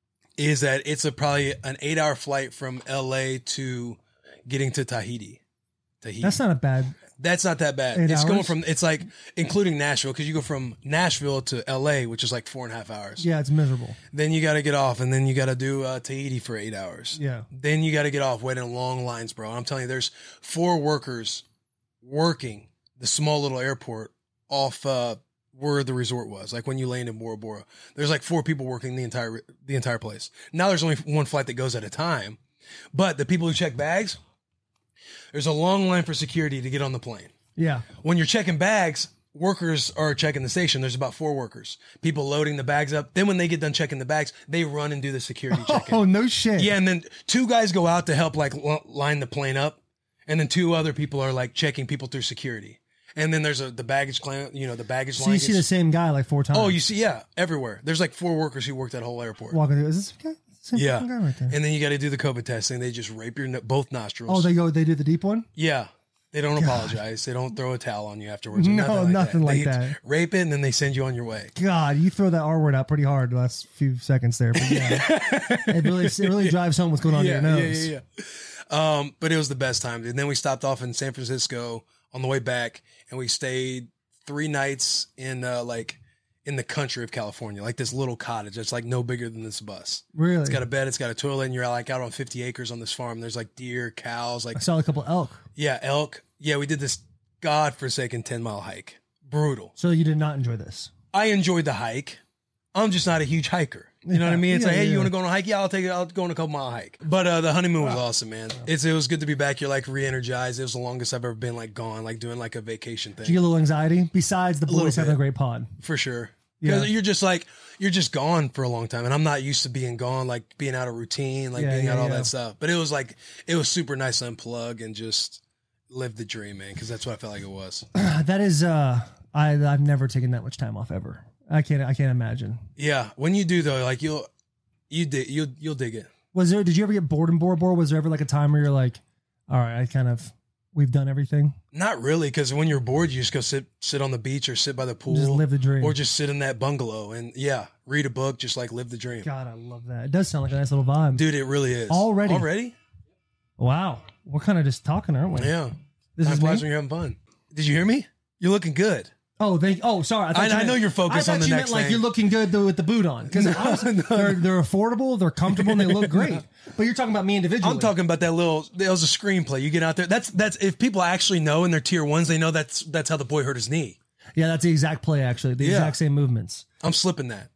is that it's a probably an eight hour flight from L A to getting to Tahiti. Tahiti. That's not a bad. That's not that bad. Eight it's going hours? from, it's like including Nashville, because you go from Nashville to L A, which is like four and a half hours. Yeah, it's miserable. Then you got to get off, and then you got to do uh, Tahiti for eight hours. Yeah. Then you got to get off, waiting in long lines, bro. I'm telling you, there's four workers working the small little airport off uh, where the resort was. Like when you land in Bora Bora, there's like four people working the entire the entire place. Now there's only one flight that goes at a time, but the people who check bags, there's a long line for security to get on the plane. Yeah. When you're checking bags, workers are checking the station. There's about four workers, people loading the bags up. Then when they get done checking the bags, they run and do the security check. Oh, no shit. Yeah, and then two guys go out to help like l- line the plane up, and then two other people are like checking people through security. And then there's a the baggage claim, you know, the baggage So line. you see gets- the same guy like four times. oh, you see, yeah, everywhere. There's like four workers who work that whole airport. walking through. Is this okay? Same Yeah, fucking guy right there. and then you got to do the COVID testing. They just rape your no- both nostrils. Oh, they go. They do the deep one. yeah. They don't apologize. They don't throw a towel on you afterwards. or No, nothing like They that. Rape it and then they send you on your way. God, you throw that R word out pretty hard the last few seconds there. But yeah, it really, it really drives home what's going on yeah, in your nose. yeah, yeah, yeah. Um, but it was the best time. And then we stopped off in San Francisco on the way back, and we stayed three nights in uh, like in the country of California, like this little cottage. It's like no bigger than this bus. Really? It's got a bed, it's got a toilet, and you're like out on fifty acres on this farm. There's like deer, cows, like I saw a couple elk. yeah, elk. Yeah, we did this godforsaken ten mile hike. Brutal. So you did not enjoy this. I enjoyed the hike. I'm just not a huge hiker. You know what I mean? It's Yeah, like, hey, yeah. you want to go on a hike? Yeah, I'll take it. I'll go on a couple mile hike. But uh, the honeymoon was awesome, man. It's it was good to be back. You're like re-energized. It was the longest I've ever been like gone, like doing like a vacation Did you thing get a little anxiety besides the little boys having a bit. great pod? for sure. Yeah. Because you're just like you're just gone for a long time, and I'm not used to being gone, like being out of routine, like Yeah, being yeah, out all yeah. that stuff. But it was like it was super nice to unplug and just live the dream, man. Because that's what I felt like it was. That is, uh, I I've never taken that much time off ever. I can't I can't imagine. Yeah, when you do though, like you'll you dig you'll you'll dig it. Was there? Did you ever get bored in Bora Bora? Was there ever like a time where you're like, all right, I kind of we've done everything. Not really, because when you're bored, you just go sit sit on the beach or sit by the pool, Just live the dream. or just sit in that bungalow and yeah, read a book, just like live the dream. God, I love that. It does sound like a nice little vibe. Dude, it really is. Already? already, Wow, we're kind of just talking, aren't we? yeah. This Time is flies me? when you're having fun. Did you hear me? You're looking good. Oh, they. Oh, sorry. thought I- you I meant- know you're focused I on thought the you next meant like thing. you're looking good though with the boot on because they're they're affordable, they're comfortable, and they look great. But you're talking about me individually. I'm talking about that little. That was a screenplay. You get out there. That's that's if people actually know and they're tier ones, they know that's that's how the boy hurt his knee. Yeah, that's the exact play. Actually, the Yeah. exact same movements. I'm slipping that.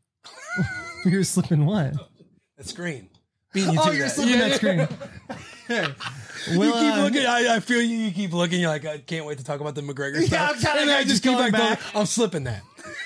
You're slipping what? That screen. Beating you Oh, to you're that. slipping Yeah. that screen. You Will, keep uh, looking. I, I feel you. You keep looking. You're like, I can't wait to talk about the McGregor Yeah, stuff. I'm kinda And then I just just keep going back. back. I'm slipping that.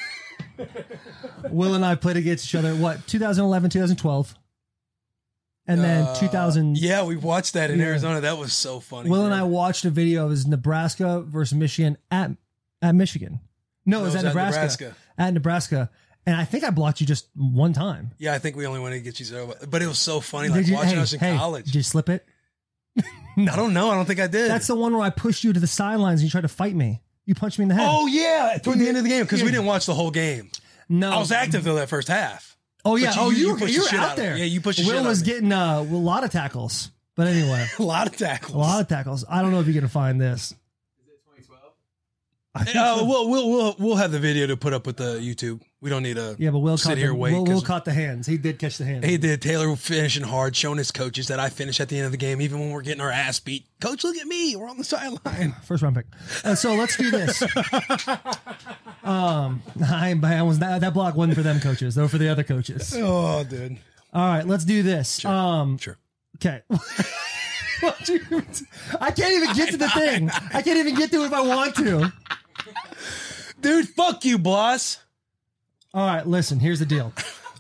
Will and I played against each other. What? twenty eleven, twenty twelve, and then Uh, two thousand. Yeah, we watched that in Yeah. Arizona. That was so funny. Will and bro. I watched a video of his Nebraska versus Michigan at at Michigan. No, it was No, at it was at Nebraska. Nebraska. At Nebraska, and I think I blocked you just one time. Yeah, I think we only wanted to get you zero, but it was so funny, Did like you- watching hey, us in hey, college. Did you slip it? I don't know. I don't think I did. That's the one where I pushed you to the sidelines and you tried to fight me. You punched me in the head. Oh yeah, toward the end of the game because Yeah. we didn't watch the whole game. no. I was active though that first half. Oh yeah. But you- oh, you- you, you were, pushed you the were shit out out of me. there. Yeah, you pushed the Will shit out was of me. getting uh, a lot of tackles. But anyway, A lot of tackles. a lot of tackles. I don't know if you're gonna find this. Is it twenty twelve? I think Uh, so. we'll we'll we'll we'll have the video to put up with the YouTube. We don't need to. yeah, but Will sit caught here the, and wait, Will, Will 'cause- caught the hands. He did catch the hands. He did. Taylor finishing hard, showing his coaches that I finish at the end of the game, even when we're getting our ass beat. Coach, look at me. We're on the sideline. First round pick. Uh, so let's do this. um, I, I was that, that block wasn't for them coaches, though for the other coaches. Oh, dude. All right, let's do this. Um, Sure. okay. What you- I can't even get to the thing. I can't even get to it if I want to. Dude, fuck you, boss. All right, listen. Here's the deal.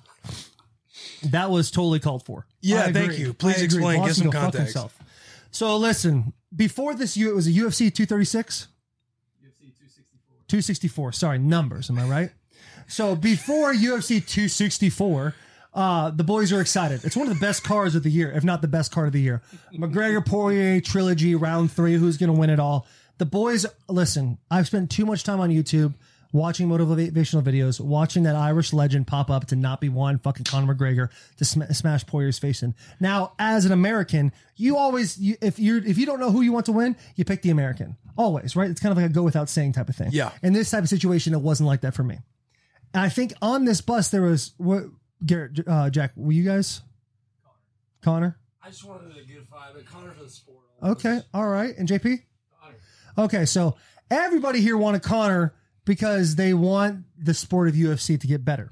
That was totally called for. Yeah, I thank agree. you. Please I agree. explain. Boss Give can some go fuck context. himself. So listen, before this, you it was a U F C two thirty-six. U F C two sixty-four. two sixty-four. Sorry, numbers. Am I right? So before U F C two sixty-four, uh, the boys are excited. It's one of the best cards of the year, if not the best card of the year. McGregor Poirier trilogy, round three. Who's going to win it all? The boys, listen, I've spent too much time on YouTube watching motivational videos, watching that Irish legend pop up to not be one fucking Conor McGregor to sm- smash Poirier's face in. Now, as an American, you always, you, if you're, if you don't know who you want to win, you pick the American. Always, right? It's kind of like a go without saying type of thing. Yeah. In this type of situation, it wasn't like that for me. And I think on this bus, there was, what, Garrett, uh, Jack, were you guys? Connor? I just wanted to get five, but Connor for the sport. Okay. All right. And J P? Connor. Okay. So everybody here wanted Connor because they want the sport of U F C to get better,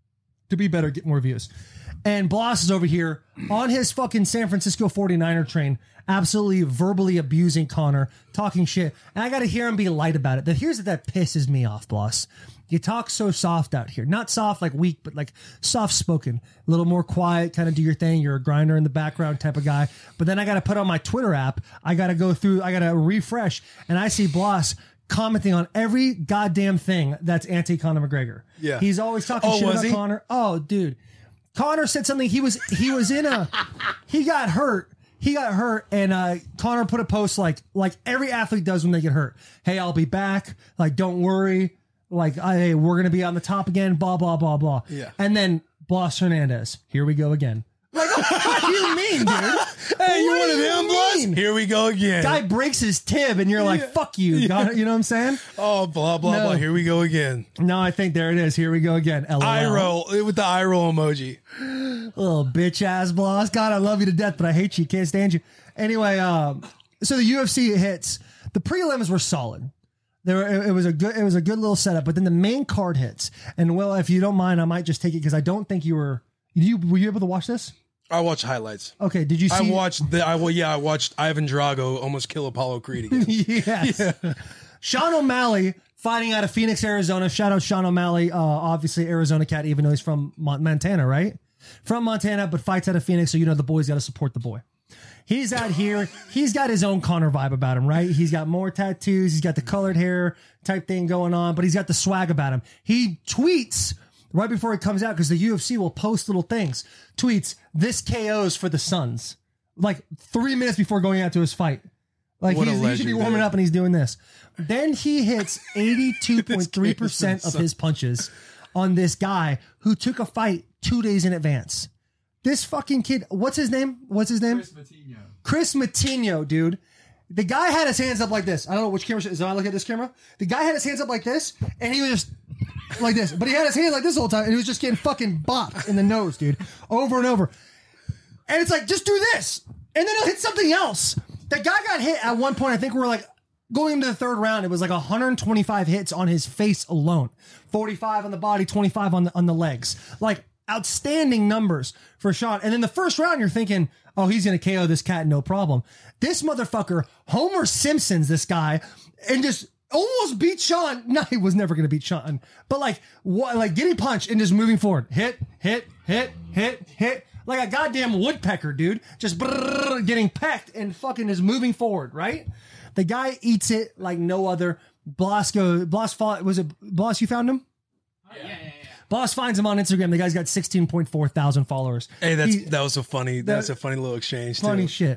to be better, get more views. And Bloss is over here on his fucking San Francisco forty-niner train, absolutely verbally abusing Connor, talking shit. And I got to hear him be light about it. But here's what that pisses me off, Bloss. You talk so soft out here. Not soft like weak, but like soft spoken. A little more quiet, kind of do your thing. You're a grinder in the background type of guy. But then I got to put on my Twitter app. I got to go through, I got to refresh. And I see Bloss commenting on every goddamn thing that's anti-Conor McGregor. Yeah. He's always talking Oh, shit was about he? Conor. Oh, dude. Connor said something. He was he was in a he got hurt. He got hurt, and uh, Connor put a post like like every athlete does when they get hurt. Hey, I'll be back. Like, don't worry. Like, hey, we're gonna be on the top again. Blah blah blah blah. Yeah. And then Bloss Hernandez. Here we go again. Like, what do you mean, dude? Hey, you What one do of you them, Bloss? mean? Here we go again. Guy breaks his tib, and you're like, "Fuck you." Got it? You know what I'm saying? Oh, blah, blah, No. blah. Here we go again. No, I think there it is. Here we go again. L O L. Eye roll with the eye roll emoji. Little bitch ass Bloss. God, I love you to death, but I hate you. Can't stand you. Anyway, um, so the U F C hits. The prelims were solid. There, were, it, it was a good, it was a good little setup. But then the main card hits, and Will, if you don't mind, I might just take it because I don't think you were. You were you able to watch this? I watched highlights. Okay, did you I see? watched the. I well, yeah, I watched Ivan Drago almost kill Apollo Creed again. Yes. Sean O'Malley fighting out of Phoenix, Arizona. Shout out Sean O'Malley, uh, obviously Arizona cat, even though he's from Mon- Montana, right? From Montana, but fights out of Phoenix, so you know the boy's got to support the boy. He's out here. He's got his own Connor vibe about him, right? He's got more tattoos. He's got the colored hair type thing going on, but he's got the swag about him. He tweets right before it comes out because the U F C will post little things. Tweets, this K O's for the Suns. Like three minutes before going out to his fight. Like What a he's, he should legend, be warming dude. up and he's doing this. Then he hits eighty-two point three percent of his punches on this guy who took a fight two days in advance. This fucking kid, what's his name? What's his name? Chris Matinho. Chris Matinho, dude. The guy had his hands up like this. I don't know which camera. Is I look at this camera? The guy had his hands up like this, and he was just like this. But he had his hands like this the whole time, and he was just getting fucking bopped in the nose, dude, over and over. And it's like, just do this, and then he'll hit something else. The guy got hit at one point. I think we were like going into the third round. It was like one hundred twenty-five hits on his face alone, forty-five on the body, twenty-five on the on the legs. Like outstanding numbers for Sean. And then the first round, you're thinking, oh, he's going to K O this cat, no problem. This motherfucker, Homer Simpson's this guy, and just almost beat Sean. No, he was never going to beat Sean. But like, what, like getting punched and just moving forward. Hit, hit, hit, hit, hit. Like a goddamn woodpecker, dude. Just brrr, getting pecked and fucking just moving forward, right? The guy eats it like no other. Bloss go, Bloss fought, was it Bloss you found him? Yeah, yeah, yeah. Bloss finds him on Instagram. The guy's got sixteen point four thousand followers. Hey, that's He- that was a funny. That's a funny little exchange. funny too. shit.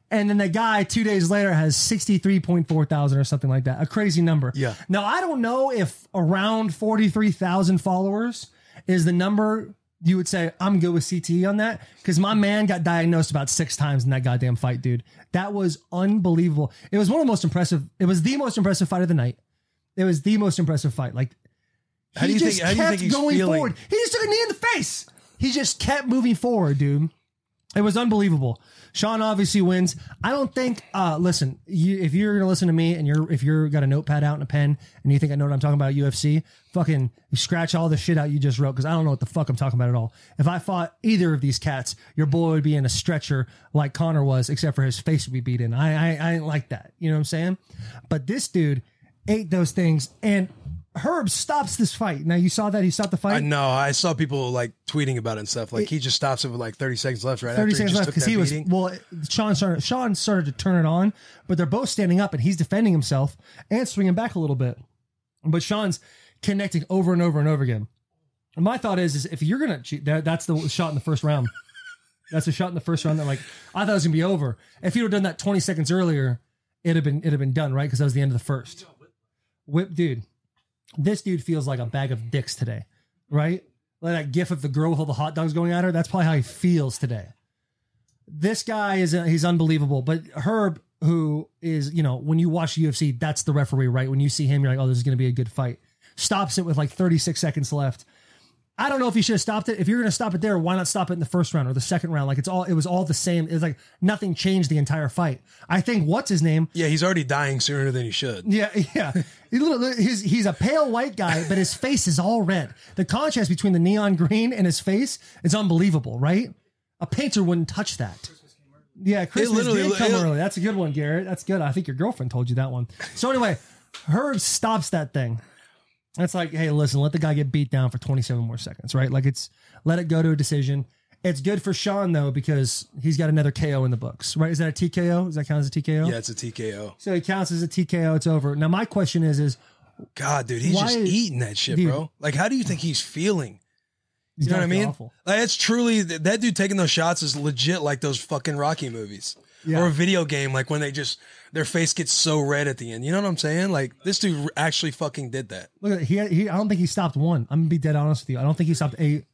And then the guy two days later has sixty-three point four thousand or something like that. A crazy number. Yeah. Now, I don't know if around forty-three thousand followers is the number you would say, I'm good with C T E on that. Because my man got diagnosed about six times in that goddamn fight, dude. That was unbelievable. It was one of the most impressive. It was the most impressive fight of the night. It was the most impressive fight. Like, How he do you just think? How do you kept think he's going feeling? forward. He just took a knee in the face. He just kept moving forward, dude. It was unbelievable. Sean obviously wins. I don't think. Uh, listen, you, if you're gonna listen to me and you're if you're got a notepad out and a pen and you think I know what I'm talking about U F C, fucking scratch all the shit out you just wrote because I don't know what the fuck I'm talking about at all. If I fought either of these cats, your boy would be in a stretcher like Connor was, except for his face would be beat in. I I, I didn't like that. You know what I'm saying? But this dude ate those things and. Herb stops this fight. Now you saw that he stopped the fight. I know. I saw people like tweeting about it and stuff. Like It- he just stops it with like thirty seconds left, right? thirty after seconds he just left took because that he was beating. well. Sean started. Sean started to turn it on, but they're both standing up and he's defending himself and swinging back a little bit. But Sean's connecting over and over and over again. And my thought is, is if you're gonna cheat, that, that's the shot in the first round. That's a shot in the first round that like I thought it was gonna be over. If you'd have done that twenty seconds earlier, it'd have been it'd have been done, right? Because that was the end of the first. Whip, dude. This dude feels like a bag of dicks today, right? Like that gif of the girl with all the hot dogs going at her. That's probably how he feels today. This guy is a, he's unbelievable. But Herb, who is, you know, when you watch U F C, that's the referee, right? When you see him, you're like, oh, this is going to be a good fight. Stops it with like thirty-six seconds left. I don't know if he should have stopped it. If you're going to stop it there, why not stop it in the first round or the second round? Like it's all, it was all the same. It was like nothing changed the entire fight. I think what's his name? Yeah, he's already dying sooner than he should. Yeah, yeah. He literally- He's, he's a pale white guy, but his face is all red. The contrast between the neon green and his face is unbelievable, right? A painter wouldn't touch that. Yeah, Christmas literally- did come it- early. That's a good one, Garrett. That's good. I think your girlfriend told you that one. So anyway, Herb stops that thing. That's like, hey, listen, let the guy get beat down for twenty-seven more seconds, right? Like it's, let it go to a decision. It's good for Sean, though, because he's got another K O in the books, right? Is that a T K O? Does that count as a T K O? Yeah, it's a T K O. So he counts as a T K O. It's over. Now, my question is, is God, dude, he's Why just is- eating that shit, Dude. bro. Like, how do you think he's feeling? he's You know what I gotta feel mean? awful. Like, it's truly that dude taking those shots is legit like those fucking Rocky movies. Yeah. Or a video game, like when they just their face gets so red at the end. You know what I'm saying? Like this dude actually fucking did that. Look at he, he. I don't think he stopped one. I'm gonna be dead honest with you. I don't think he stopped eight.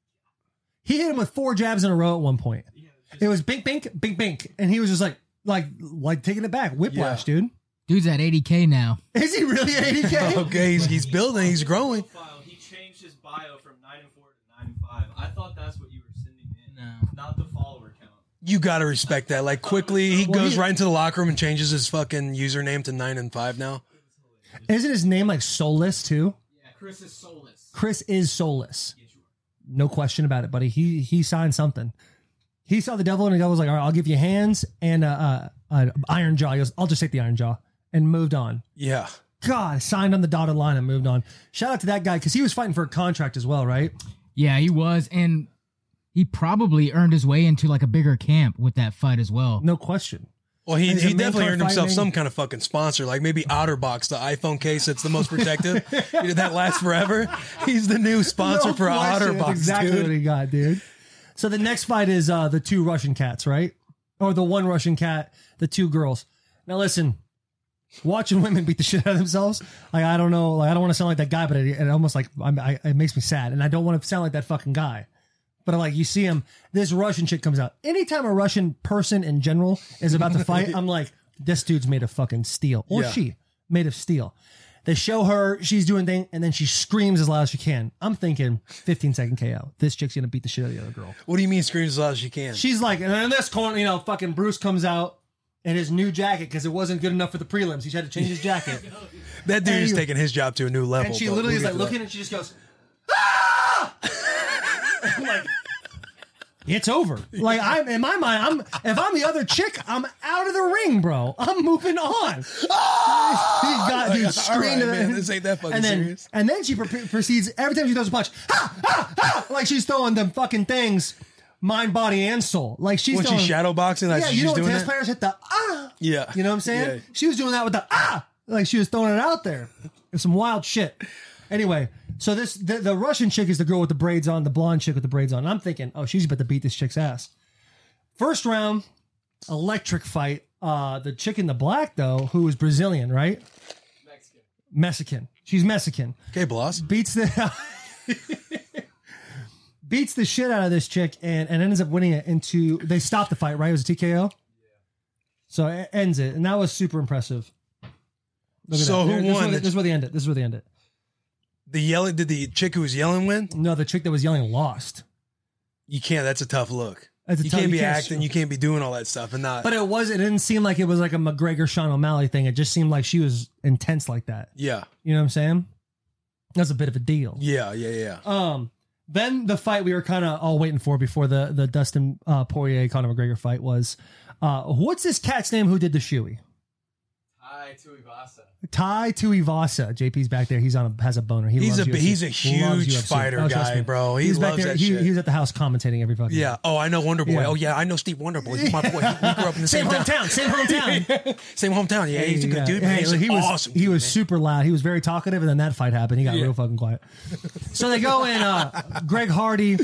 He hit him with four jabs in a row at one point. It was bink, bink, bink, bink, and he was just like, like, like taking it back, whiplash, dude. Dude's at eighty K now. Is he really eighty K? Okay, he's, he's building, he's growing. Profile, he changed his bio from nine and four to nine and five. I thought that's what you were sending in, No. not the follower count. You gotta respect that. Like quickly, he Well, goes he- right into the locker room and changes his fucking username to nine and five now. Isn't his name like Soulless too? Yeah, Chris is soulless. Chris is Soulless. No question about it, buddy. He he signed something. He saw the devil and the devil was like, all right, I'll give you hands and uh, uh, uh iron jaw. He goes, I'll just take the iron jaw and moved on. Yeah. God, signed on the dotted line and moved on. Shout out to that guy because he was fighting for a contract as well, right? Yeah, he was, and he probably earned his way into like a bigger camp with that fight as well. No question. Well, he, And he the main definitely card earned himself fighting- some kind of fucking sponsor, like maybe OtterBox, the iPhone case that's the most protective. Did that last forever? He's the new sponsor No for question. OtterBox, That's exactly dude. what he got, dude. So the next fight is uh, the two Russian cats, right? Or the one Russian cat, the two girls. Now listen, watching women beat the shit out of themselves, like I don't know, like I don't want to sound like that guy, but it, it almost like I'm, I, it makes me sad, and I don't want to sound like that fucking guy. But like you see him, this Russian chick comes out. Anytime a Russian person in general is about to fight, I'm like, this dude's made of fucking steel, or Yeah. she made of steel. They show her, she's doing thing, and then she screams as loud as she can. I'm thinking fifteen second K O. This chick's gonna beat the shit out of the other girl. What do you mean screams as loud as you can? She's like, and in this corner, you know, fucking Bruce comes out in his new jacket because it wasn't good enough for the prelims. He had to change his jacket. That dude and is you- taking his job to a new level. And she but literally we'll is get like to that. looking and she just goes, ah! I'm like, it's over. Like I'm in my mind, I'm if I'm the other chick, I'm out of the ring, bro. I'm moving on. He got dude All screaming. right, man, this ain't that fucking and then, serious. And then she pre- proceeds every time she throws a punch, ha, ha, ha, like she's throwing them fucking things, mind, body, and soul. Like she's When throwing, she's shadow boxing, that's yeah, she's you know what doing tennis that? players hit the ah. Yeah. You know what I'm saying? Yeah. She was doing that with the ah, like she was throwing it out there. It's some wild shit. Anyway, so this the, the Russian chick is the girl with the braids on, the blonde chick with the braids on. And I'm thinking, oh, she's about to beat this chick's ass. First round, electric fight. Uh, the chick in the black though, who was Brazilian, right? Mexican. Mexican. She's Mexican. Okay, boss. Beats the beats the shit out of this chick and, and ends up winning it into. They stopped the fight, right? It was a T K O. Yeah. So it ends it, and that was super impressive. Look at So that. who This is won? where they- This is where they end it. This is where they end it. The yelling, did the chick who was yelling win? No, the chick that was yelling lost. You can't. That's a tough look. That's a You tough- can't you be can't- acting. You can't be doing all that stuff and not. But it was. It didn't seem like it was like a McGregor Sean O'Malley thing. It just seemed like she was intense like that. yeah, You know what I'm saying? That's a bit of a deal. yeah, yeah, yeah. Um. Then the fight we were kind of all waiting for before the the Dustin uh, Poirier Conor McGregor fight was, uh, what's this cat's name who did the shoey? Hi, Tuivasa. Tai Tuivasa. J P's back there. He's on a, has a boner. He He's loves a- U F C. he's a Loves huge U F C. fighter Oh, trust guy, me. bro. He He's back loves there. that he, shit. he was at the house commentating every fucking. Yeah. Oh, I know Wonder Boy. Yeah. Oh, yeah. I know Steve Wonder Boy. He's my boy. We grew up in the Same same, town. hometown. Same hometown. Same hometown. Yeah, he's a good Yeah. dude. Man. Hey, He's he an was awesome. he dude, was man. super loud. He was very talkative, and then that fight happened. He got Yeah. real fucking quiet. So they go in. Uh, Greg Hardy.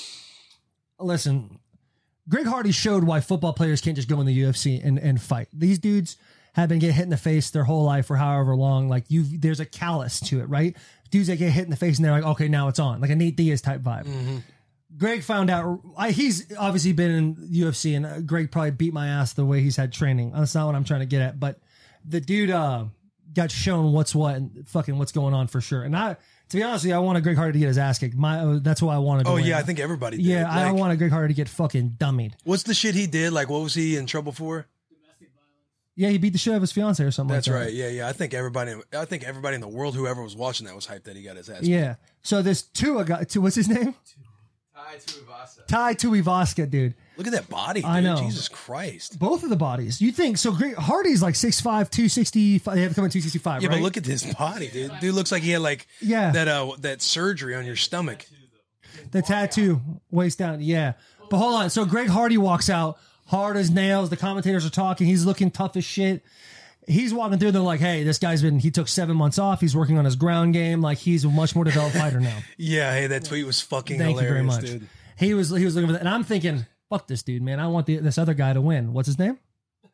Listen, Greg Hardy showed why football players can't just go in the U F C and, and fight. These dudes have been getting hit in the face their whole life for however long. Like you, there's a callus to it, right? Dudes that get hit in the face and they're like, okay, now it's on, like a Nate Diaz type vibe. Mm-hmm. Greg found out. I, he's obviously been in U F C, and uh, Greg probably beat my ass the way he's had training. That's not what I'm trying to get at, but the dude uh, got shown what's what and fucking what's going on for sure. And I, to be honest with you, I wanted Greg Hardy to get his ass kicked. My, uh, that's what I wanted. To Oh win. yeah, I think everybody. Did. Yeah, I Like, wanted Greg Hardy to get fucking dummied. What's the shit he did? Like, what was he in trouble for? Domestic violence. Yeah, he beat the shit out of his fiance or something. That's like that. right. Yeah, yeah. I think everybody. I think everybody in the world, whoever was watching that, was hyped that he got his ass. Yeah. So this Tua guy, Tua, what's his name? Hi, Tuivasa. Tai Tuivasa, dude. Look at that body. Dude. I know. Jesus Christ. Both of the bodies. You think so? Greg Hardy's like six five, two sixty-five. They have to come in two sixty-five, Yeah, right? but look at this body, dude. Dude looks like he had like Yeah. that uh that surgery on your stomach. The tattoo, waist down. Yeah. But hold on. So Greg Hardy walks out, hard as nails. The commentators are talking. He's looking tough as shit. He's walking through. They're like, hey, this guy's been, he took seven months off. He's working on his ground game. Like, he's a much more developed fighter now. Yeah, hey, that tweet was fucking Thank hilarious, you very much. dude. He was, he was looking for that. And I'm thinking, fuck this dude, man. I want the, this other guy to win. What's his name?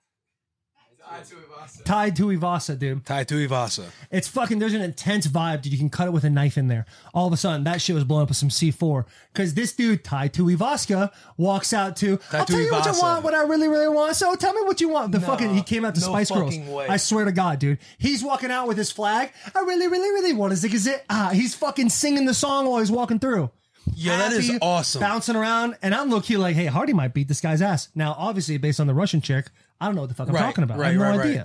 Hi, Tuivasa. Tai Tuivasa, dude. Tai Tuivasa. It's fucking, there's an intense vibe, dude. You can cut it with a knife in there. All of a sudden, that shit was blowing up with some C four. Because this dude, Tai Tuivasa, walks out to, Tai I'll tell you what you Tuivasa. want, what I really, really want. So tell me what you want. The No, fucking, he came out to no Spice Girls. fucking way. I swear to God, dude. He's walking out with his flag. I really, really, really want a zig a zig. Ah, he's fucking singing the song while he's walking through. Yo, that is Happy, awesome. Bouncing around. And I'm low key like, hey, Hardy might beat this guy's ass. Now, obviously, based on the Russian chick, I don't know what the fuck I'm Right, talking about. I right, have no right, right. idea.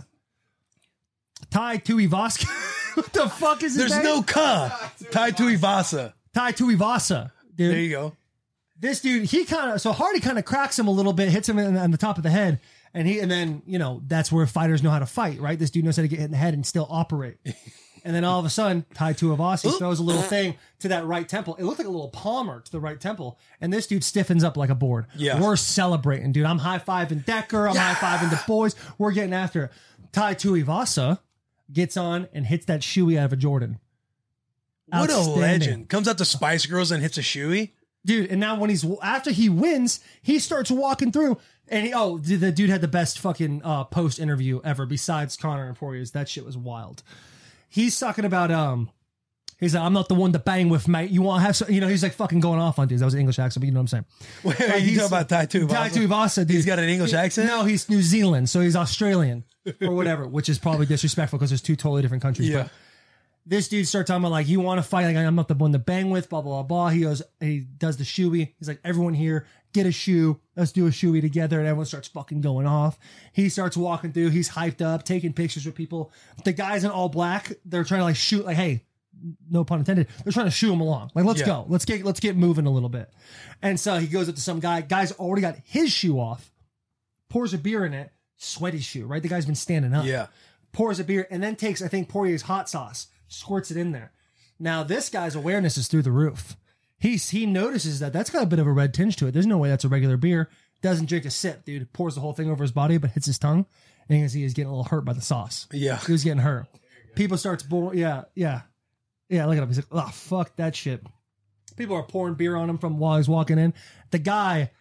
Tai Tuivasa. What the fuck is his There's name? no ka. Tai Tuivasa. Tai Tuivasa, dude. There you go. This dude, he kind of, so Hardy kind of cracks him a little bit, hits him in, on the top of the head, and he, and then, you know, that's where fighters know how to fight, right? This dude knows how to get hit in the head and still operate. And then all of a sudden, Tai Tuivasa throws a little thing to that right temple. It looked like a little palmer to the right temple, and this dude stiffens up like a board. Yeah. We're celebrating, dude. I'm high-fiving Decker. I'm high-fiving the boys. We're getting after it. Tai Tuivasa gets on and hits that shoey out of a Jordan. What a Outstanding. legend. Comes out to Spice Girls and hits a shoey. Dude, and now when he's after he wins, he starts walking through, and he, oh, the, the dude had the best fucking uh, post interview ever besides Conor and Poirier's. That shit was wild. He's talking about um, he's like, I'm not the one to bang with, mate. You want to have some, you know? He's like fucking going off on dudes. That was an English accent, but you know what I'm saying. Wait, Like, you he's- talking about Tai Tuivasa? Tai Tuivasa, dude. He's got an English accent? No, he's New Zealand, so he's Australian or whatever, which is probably disrespectful because there's two totally different countries. Yeah. But this dude starts talking about like, you want to fight? Like, I'm not the one to bang with. Blah blah blah blah. He goes, he does the shoey. He's like, everyone here, get a shoe. Let's do a shoey together. And everyone starts fucking going off. He starts walking through. He's hyped up, taking pictures with people. The guys in all black, they're trying to like shoot. Like, hey, no pun intended. They're trying to shoo him along. Like, let's Yeah. go. Let's get let's get moving a little bit. And so he goes up to some guy. Guy's already got his shoe off. Pours a beer in it. Sweaty shoe, right? The guy's been standing up. Yeah. Pours a beer and then takes, I think, Poirier's hot sauce, squirts it in there. Now, this guy's awareness is through the roof. He's, he notices that that's got a bit of a red tinge to it. There's no way that's a regular beer. Doesn't drink a sip, dude. Pours the whole thing over his body, but hits his tongue. And you can see he's getting a little hurt by the sauce. Yeah. He was getting hurt. People starts, bo- yeah, yeah. Yeah, look at him. He's like, oh, fuck that shit. People are pouring beer on him from while he's walking in. The guy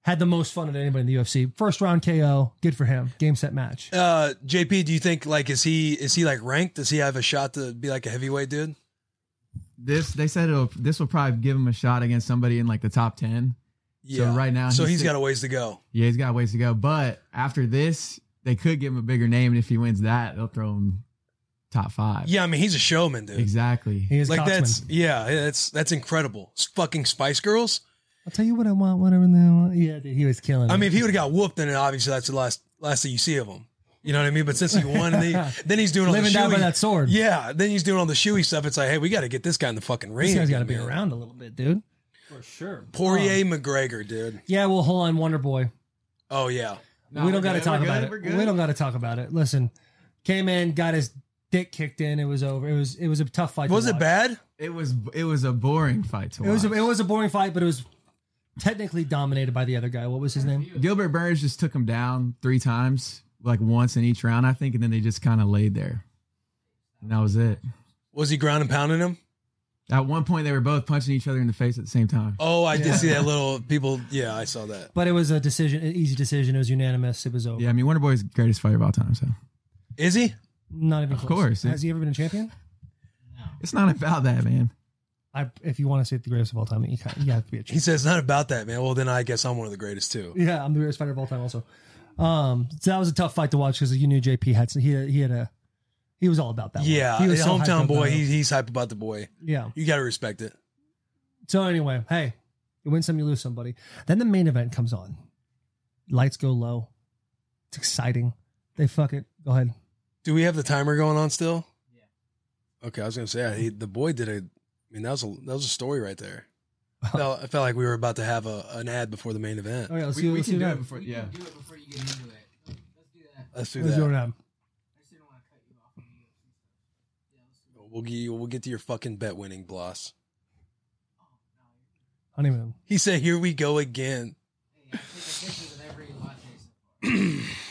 had the most fun of anybody in the U F C. First round K O, good for him. Game, set, match. Uh, J P, do you think like is he is he like ranked? Does he have a shot to be like a heavyweight dude? This they said it'll, this will probably give him a shot against somebody in like the top ten. Yeah. So right now, so he's, he's got a ways to go. Yeah, he's got a ways to go. But after this, they could give him a bigger name, and if he wins that, they'll throw him top five. Yeah, I mean he's a showman, dude. Exactly. He is Like Coxman. that's yeah, that's that's incredible. It's fucking Spice Girls. I'll tell you what I want, whatever they want. Yeah, dude, he was killing it. I mean, if he would have got whooped, then obviously that's the last last that you see of him. You know what I mean? But since he won, and he, then he's doing all living the down by shoey, that sword. yeah. Then he's doing all the shoey stuff. It's like, hey, we got to get this guy in the fucking ring. This guy's got to again, be man. around a little bit, dude. For sure. Poirier McGregor, dude. Yeah, well, hold on, Wonder Boy. Oh yeah. No, we don't we're got to good, talk we're about good, it. we're good. We don't got to talk about it. Listen, came in, got his dick kicked in. It was over. It was it was a tough fight. Was to it watch. bad? It was it was a boring fight to It watch. was a, it was a boring fight, but it was technically dominated by the other guy. What was his name? Gilbert Burns just took him down three times, like once in each round, I think, and then they just kind of laid there, and that was it. Was he ground and pounding him? At one point, they were both punching each other in the face at the same time. Oh, I did see that little people. Yeah, I saw that. But it was a decision, an easy decision. It was unanimous. It was over. Yeah, I mean, Wonder Boy's the greatest fighter of all time, so Is he? Not even Of close. course. Has he ever been a champion? it's not about that, man. I, if you want to say the greatest of all time, you, kind you have to be a He champion. says not about that, man. Well, then I guess I'm one of the greatest too. Yeah, I'm the greatest fighter of all time. Also, um, so that was a tough fight to watch because you knew J P had he had, he had a he was all about that. Yeah, one. He was the so hyped hometown up boy. about it. He, he's hype about the boy. Yeah. You got to respect it. So anyway, hey, you win some, you lose somebody. Then the main event comes on. Lights go low. It's exciting. They fuck it. Go ahead. Do we have the timer going on still? Yeah. Okay, I was gonna say yeah, he, the boy did a. I mean, that was a that was a story right there. I felt, I felt like we were about to have a, an ad before the main event. Oh yeah, let's We, do, we let's can do do that. it before, yeah. Do it before you get into it. Let's do that. Let's do Let's do that. it now. I just didn't want to cut you off on the U F C stuff. Yeah, let's do it. We'll get you, we'll get to your fucking bet winning, Bloss. Honeymoon. He said, "Here we go again." Hey, I take pictures of every latte so far.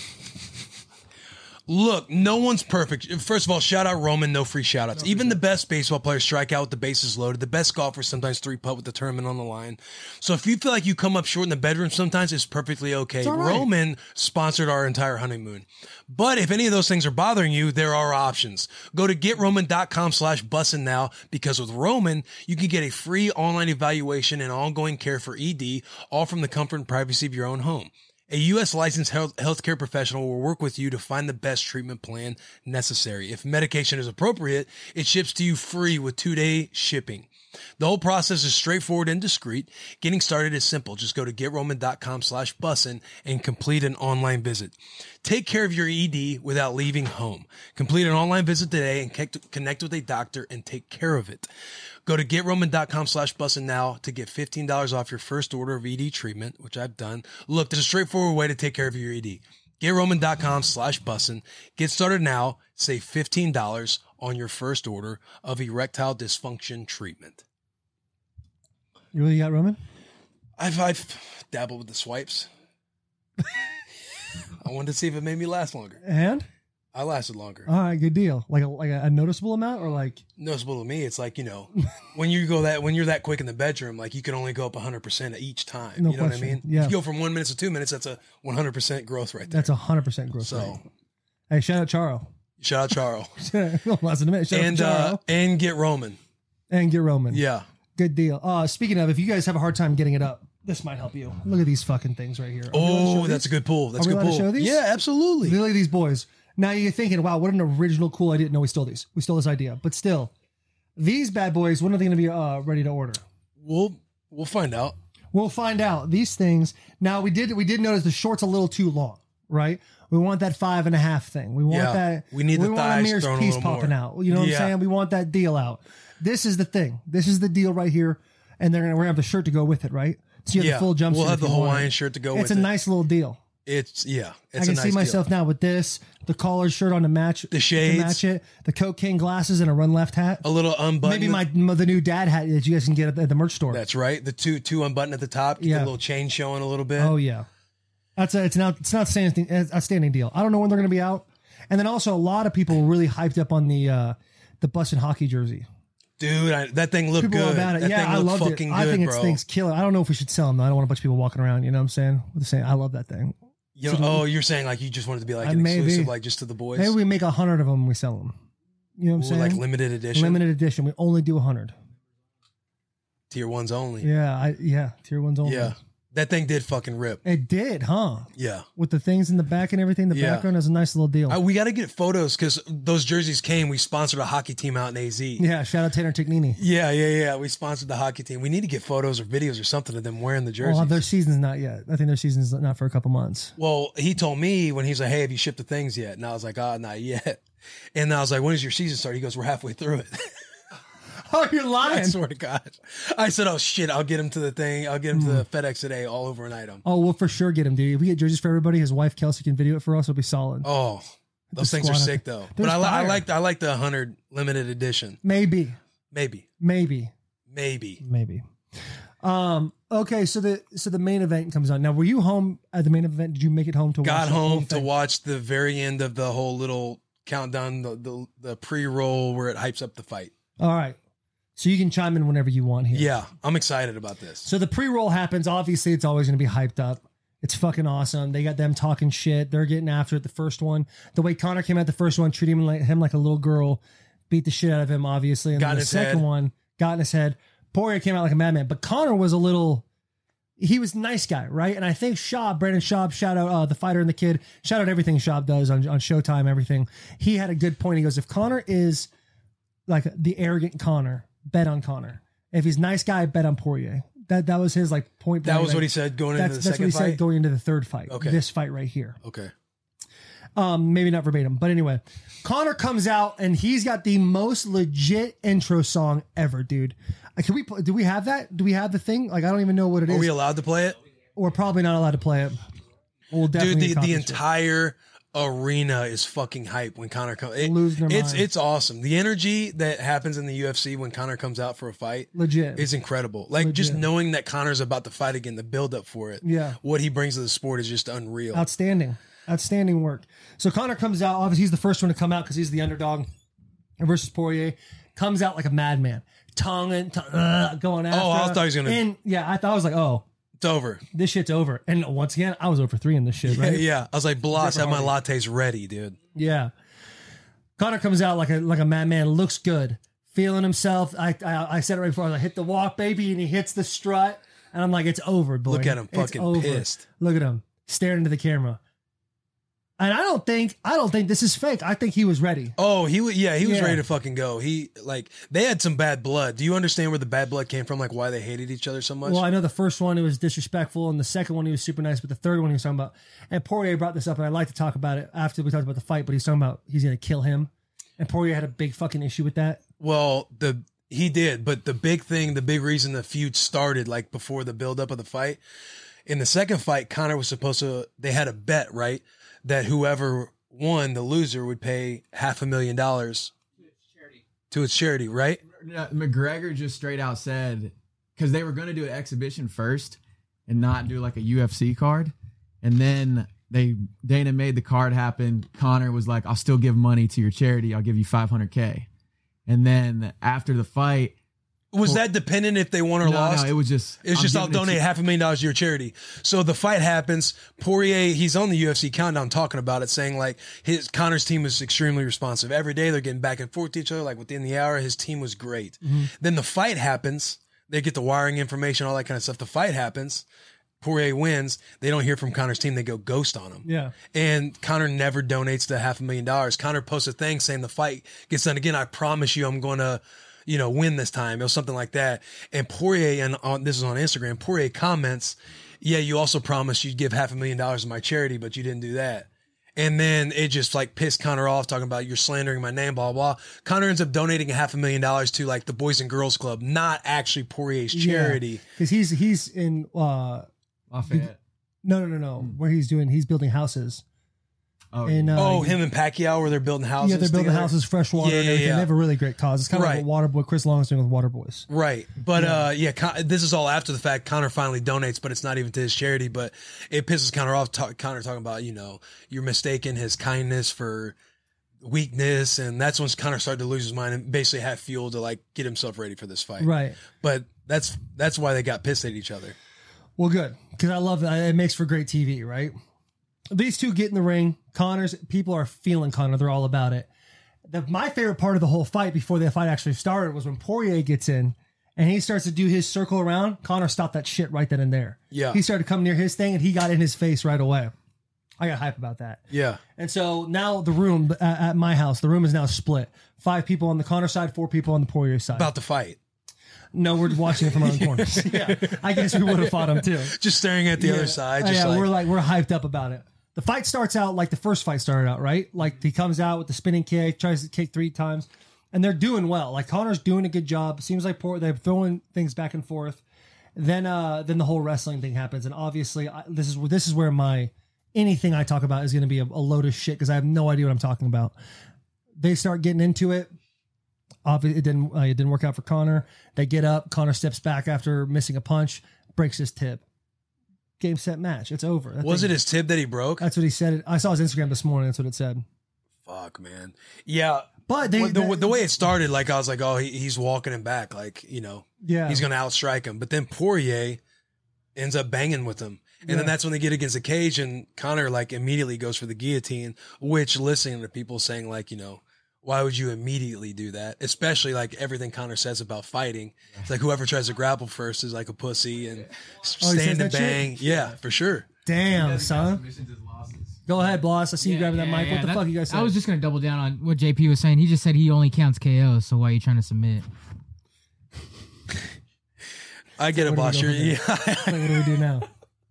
Look, no one's perfect. First of all, shout out Roman, no free shout outs. Even the best baseball players strike out with the bases loaded. The best golfers sometimes three putt with the tournament on the line. So if you feel like you come up short in the bedroom sometimes, it's perfectly okay. all right. Roman sponsored our entire honeymoon. But if any of those things are bothering you, there are options. Go to getroman.com slash bussin' now because with Roman, you can get a free online evaluation and ongoing care for E D, all from the comfort and privacy of your own home. A U S licensed health healthcare professional will work with you to find the best treatment plan necessary. If medication is appropriate, it ships to you free with two-day shipping. The whole process is straightforward and discreet. Getting started is simple. Just go to getroman.com slash bussin' and complete an online visit. Take care of your E D without leaving home. Complete an online visit today and connect with a doctor and take care of it. Go to getroman.com slash bussin' now to get fifteen dollars off your first order of E D treatment, which I've done. Look, there's a straightforward way to take care of your E D. getroman.com slash bussin'. Get started now. Save fifteen dollars on your first order of erectile dysfunction treatment. You really got Roman? I've, I've dabbled with the swipes. I wanted to see if it made me last longer. And I lasted longer. all right, good deal. Like a like a, a noticeable amount, or like Noticeable to me, it's like, you know, when you go that when you're that quick in the bedroom, like you can only go up one hundred percent at each time. No you know question. what I mean? Yeah. If you go from one minute to two minutes, that's a one hundred percent growth right there. that's a hundred percent growth So- rate. Hey, shout out Charo. Shout out Charles. No, less than a minute. Shout and out uh, Charo and get Roman. and get Roman. Yeah. Good deal. Uh, speaking of, if you guys have a hard time getting it up, this might help you. Look at these fucking things right here. Are we allowed to show Oh, that's a these? good pull. That's Are a we good allowed to pull. show these? Yeah, absolutely. Look at these boys. Now you're thinking, wow, what an original, cool idea. No, we stole these. We stole this idea. But still, these bad boys, when are they going to be uh, ready to order? We'll we'll find out. We'll find out. These things. Now we did we did notice the short's a little too long, right? We want that five and a half thing. We want Yeah. that. We need the want thighs Amir's thrown a piece little popping more. out. You know what Yeah. I'm saying? We want that deal out. This is the thing. This is the deal right here, and they're gonna we're gonna have the shirt to go with it, right? So you have Yeah. the full jumpsuit. We'll have if the you want Hawaiian it. shirt to go It's with a it. nice little deal. It's yeah. It's I can a nice see myself deal. now with this, the collared shirt on to match The shades. to match it, the cocaine glasses, and a run left hat. A little unbuttoned. Maybe my the new dad hat that you guys can get at the, at the merch store. That's right. The two two unbuttoned at the top. Get Yeah. the little chain showing a little bit. Oh yeah, that's a, it's an out, it's an outstanding outstanding deal. I don't know when they're going to be out, and then also a lot of people were really hyped up on the uh, the Bussin' hockey jersey. Dude, I, that thing looked People good. about it. That Yeah, thing I looked loved it. fucking I good, think it's bro. things killer. I don't know if we should sell them. Though. I don't want a bunch of people walking around. You know what I'm saying? With the same, I love that thing. You know, oh, you're saying like you just wanted to be like Uh, an maybe. exclusive, like just to the boys? Maybe we make a hundred of them and we sell them. You know what I'm Ooh, saying? like limited edition? Limited edition. We only do a hundred. Tier ones only. Yeah, I yeah. Tier ones only. Yeah. That thing did fucking rip. It did, huh? Yeah. With the things in the back and everything, the Yeah. background is a nice little deal. Uh, we got to get photos because those jerseys came. We sponsored a hockey team out in A Z. yeah, shout out Tanner Tignini. Yeah, yeah, yeah. We sponsored the hockey team. We need to get photos or videos or something of them wearing the jerseys. Well, their season's not yet. I think their season's not for a couple months. Well, he told me when he's like, "Hey, have you shipped the things yet?" And I was like, "Ah, not yet." And I was like, "When does your season start?" He goes, "We're halfway through it." Oh, you're I lying. swear to God. I said, "Oh shit, I'll get him to the thing. I'll get him to the FedEx today, all overnight him." Oh, we'll for sure get him, dude. If we get jerseys for everybody, his wife Kelsey can video it for us. It'll be solid. Oh, those The things are squad- sick though. They're But I, li- I fire. like I like the hundred limited edition. Maybe, Maybe, maybe, maybe. maybe. Um. Okay. So the so the main event comes on. Now, were you home at the main event? Did you make it home to Got watch the whole home to thing? watch the very end of the whole little countdown, the the, the pre roll where it hypes up the fight. All right. So you can chime in whenever you want here. Yeah, I'm excited about this. So the pre-roll happens. Obviously, it's always going to be hyped up. It's fucking awesome. They got them talking shit. They're getting after it. The first one, the way Connor came out the first one, treating him like, him like a little girl, beat the shit out of him, obviously. And Got then in the his second head. one got in his head. Poirier came out like a madman. But Connor was a little, he was a nice guy, right? And I think Schaub, Brandon Schaub, shout out uh, the fighter and the kid, shout out everything Schaub does on, on Showtime, everything. He had a good point. He goes, if Connor is like the arrogant Connor, bet on Connor. If he's a nice guy, bet on Poirier. That that was his like point. That blank, was like, what he said going That's, into the that's what second he fight. said going into the third fight. Okay. This fight right here. Okay. Um, maybe not verbatim, but anyway, Connor comes out and he's got the most legit intro song ever, dude. Uh, Can we? pl- Do we have that? Do we have the thing? Like I don't even know what it Are is. we allowed to play it? We're probably not allowed to play it. We'll definitely Dude, the, need the copies for it. entire arena is fucking hype when Connor comes. It, Lose their it's mind. it's awesome. The energy that happens in the U F C when Connor comes out for a fight legit. is incredible. Like just Legit. knowing that Connor's about to fight again, the build up for it. Yeah. What he brings to the sport is just unreal. Outstanding. Outstanding work. So Connor comes out. Obviously, he's the first one to come out because he's the underdog versus Poirier. Comes out like a madman. Tongue and tongue, uh, going after. Oh, I him. thought he was gonna- And yeah, I thought I was like, oh, It's over. this shit's over. And once again, I was over three in this shit, Yeah, right? yeah. I was like, Blas, have my Hardy. lattes ready, dude. Yeah. Connor comes out like a like a madman. Looks good. Feeling himself. I I, I said it right before. I was like, hit the walk, baby, and he hits the strut. And I'm like, it's over, boy. Look at him, It's fucking over. pissed. Look at him staring into the camera. And I don't think I don't think this is fake. I think he was ready. Oh, he was. Yeah, he was Yeah. ready to fucking go. He like they had some bad blood. Do you understand where the bad blood came from? Like why they hated each other so much? Well, I know the first one it was disrespectful, and the second one he was super nice, but the third one he was talking about. And Poirier brought this up, and I'd like to talk about it after we talked about the fight. But he's talking about he's going to kill him, and Poirier had a big fucking issue with that. Well, the he did, but the big thing, the big reason the feud started, like before the buildup of the fight, in the second fight, Connor was supposed to. They had a bet, right, that whoever won, the loser would pay half a million dollars to its charity, right? No, McGregor just straight out said because they were going to do an exhibition first and not do like a U F C card, and then they Dana made the card happen. Connor was like, "I'll still give money to your charity. I'll give you five hundred k." And then after the fight, Was that dependent if they won or no, lost? no, it was just It's I'm just I'll giving it donate to- half a million dollars to your charity. So the fight happens. Poirier, he's on the U F C countdown talking about it, saying like his Connor's team is extremely responsive. Every day they're getting back and forth to each other. Like within the hour, his team was great. Mm-hmm. Then the fight happens. They get the wiring information, all that kind of stuff. The fight happens. Poirier wins. They don't hear from Connor's team. They go ghost on him. Yeah. And Connor never donates the half a million dollars. Connor posts a thing saying the fight gets done again. I promise you I'm going to, you know, win this time. It was something like that. And Poirier, and on, this is on Instagram, Poirier comments, yeah, you also promised you'd give half a million dollars to my charity, but you didn't do that. And then it just like pissed Connor off, talking about you're slandering my name, blah, blah, blah. Connor ends up donating a half a million dollars to like the Boys and Girls Club, not actually Poirier's charity. because he's he's in uh Lafayette. no no no no where he's doing he's building houses. Oh, And, uh, Oh, him and Pacquiao, where they're building houses. yeah, they're building together? houses, freshwater, Yeah, and yeah, everything. yeah. They have a really great cause. It's kind of Right. like what Waterboy Chris Long is doing with Waterboys. Right. But uh yeah, Con- this is all after the fact. Connor finally donates, but it's not even to his charity, but it pisses Connor off. Ta- Connor talking about, you know, you're mistaking his kindness for weakness, and that's when Conor started to lose his mind and basically had fuel to like get himself ready for this fight. Right. But that's that's why they got pissed at each other. Well, good, because I love that. It makes for great T V, right? These two get in the ring. Conor's people are feeling Conor. They're all about it. The, my favorite part of the whole fight before the fight actually started was when Poirier gets in and he starts to do his circle around. Conor stopped that shit right then and there. Yeah. He started to come near his thing and he got in his face right away. I got hype about that. Yeah. And so now the room at, at my house, the room is now split. Five people on the Conor side, four people on the Poirier side. About the fight. No, we're watching it from our own corners. Yeah, I guess we would have fought him too. Just staring at the Yeah. other side. Oh, Just yeah, like, we're like we're hyped up about it. The fight starts out like the first fight started out, right? Like he comes out with the spinning kick, tries to kick three times, and they're doing well. Like Conor's doing a good job. Seems like poor, they're throwing things back and forth. Then, uh, then the whole wrestling thing happens, and obviously, I, this is this is where my anything I talk about is going to be a, a load of shit because I have no idea what I'm talking about. They start getting into it. Obviously, it didn't uh, it didn't work out for Conor. They get up. Conor steps back after missing a punch, breaks his tib. Game, set, match. It's over. That was thing- it his tib that he broke? That's what he said. I saw his Instagram this morning. That's what it said. Fuck, man. Yeah. But they, Well, the, they- the way it started, like I was like, oh, he, he's walking him back, like you know, yeah, he's gonna outstrike him. But then Poirier ends up banging with him, and Yeah. then that's when they get against the cage, and Conor like immediately goes for the guillotine. Which, listening to people saying like, you know, why would you immediately do that? Especially like everything Conor says about fighting. It's like whoever tries to grapple first is like a pussy and Oh, he says stand and that shit? bang. Yeah, for sure. Damn, son. Go ahead, boss. I see you Yeah, grabbing that yeah, mic. yeah, What the that- fuck you guys saying? I was just gonna double down on what J P was saying. He just said he only counts K Os, so why are you trying to submit? I get it, What boss. do we You're, go yeah. Like, what do we do now?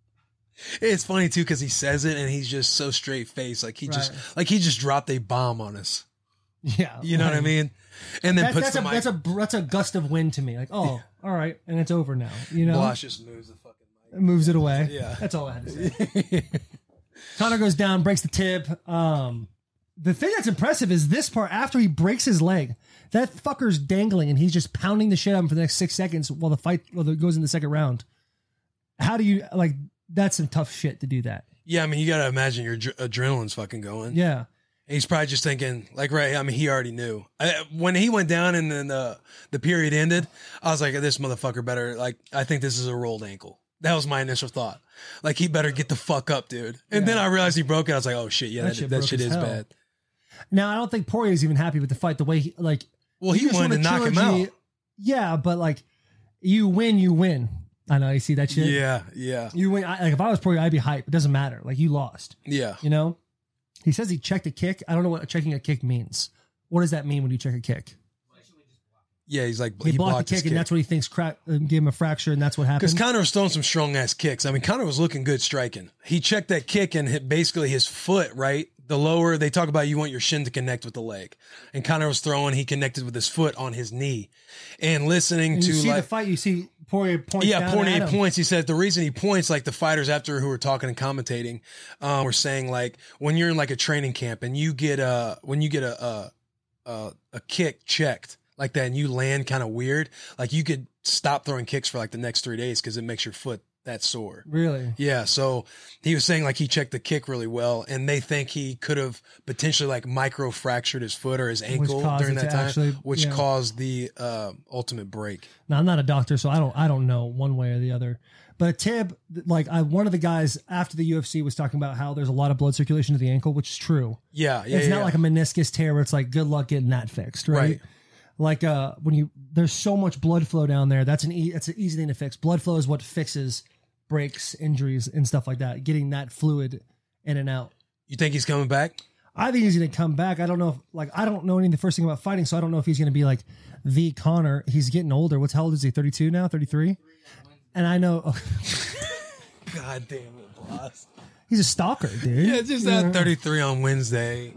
It's funny too because he says it and he's just so straight faced, like he just like he just dropped a bomb on us. Yeah, You know what I like, mean? And then That's, puts that's the a mic. that's a that's a gust of wind to me. Like, oh, all right, and it's over now. You know, Boss just moves the fucking mic. moves it away. Yeah. That's all I had to say. Conor goes down, breaks the tib. Um, the thing that's impressive is this part after he breaks his leg. That fucker's dangling and he's just pounding the shit out of him for the next six seconds while the fight while it goes in the second round. How do you like? That's some tough shit to do that. Yeah, I mean, you got to imagine your adre- adrenaline's fucking going. Yeah. And he's probably just thinking, like, right, I mean, he already knew. I, when he went down and then the, the period ended, I was like, this motherfucker better, like, I think this is a rolled ankle. That was my initial thought. Like, he better get the fuck up, dude. And then I realized he broke it. I was like, oh, shit, yeah, That that, shit that broke shit as is hell. bad. Now I don't think Poirier's even happy with the fight. The way he like. Well, he you just wanted won to a knock him trilogy. out. Yeah, but like, you win, you win. I know you see that shit. Yeah, yeah, You win. I, like if I was Poirier, I'd be hyped. It doesn't matter. Like you lost. yeah. You know. He says he checked a kick. I don't know what checking a kick means. What does that mean when you check a kick? Yeah, he's like, He, he, blocked, blocked the his kick, and that's what he thinks crack, uh, gave him a fracture, and that's what happened. Because Conor was throwing some strong ass kicks. I mean, Conor was looking good striking. He checked that kick and hit basically his foot, right? The lower, they talk about you want your shin to connect with the leg. And Conor was throwing, he connected with his foot on his knee. And listening And to you see like, the fight. You see Poirier point. yeah, down pointing at at him. points. He said the reason he points, like the fighters after who were talking and commentating, um, were saying like when you're in like a training camp and you get a when you get a a, a, a kick checked like that and you land kind of weird, like you could stop throwing kicks for like the next three days because it makes your foot that sore. Really? Yeah, so he was saying like he checked the kick really well, and they think he could have potentially like micro fractured his foot or his ankle caused during it that to time, actually- which yeah. caused the uh, ultimate break. Now I'm not a doctor, so I don't I don't know one way or the other. But a tib, like I, one of the guys after the U F C was talking about how there's a lot of blood circulation to the ankle, which is true. Yeah, yeah, It's yeah, not yeah. like a meniscus tear where it's like good luck getting that fixed, right? Right. Like uh, when you there's so much blood flow down there, that's an e- that's an easy thing to fix. Blood flow is what fixes breaks, injuries, and stuff like that. Getting that fluid in and out. You think he's coming back? I think he's going to come back. I don't know if, like, I don't know anything the first thing about fighting, so I don't know if he's going to be like the Conor. He's getting older. What's how old is he? thirty-two now? thirty-three? And I know God damn it, boss. he's a stalker, dude. Yeah, just You at know? thirty-three on Wednesday.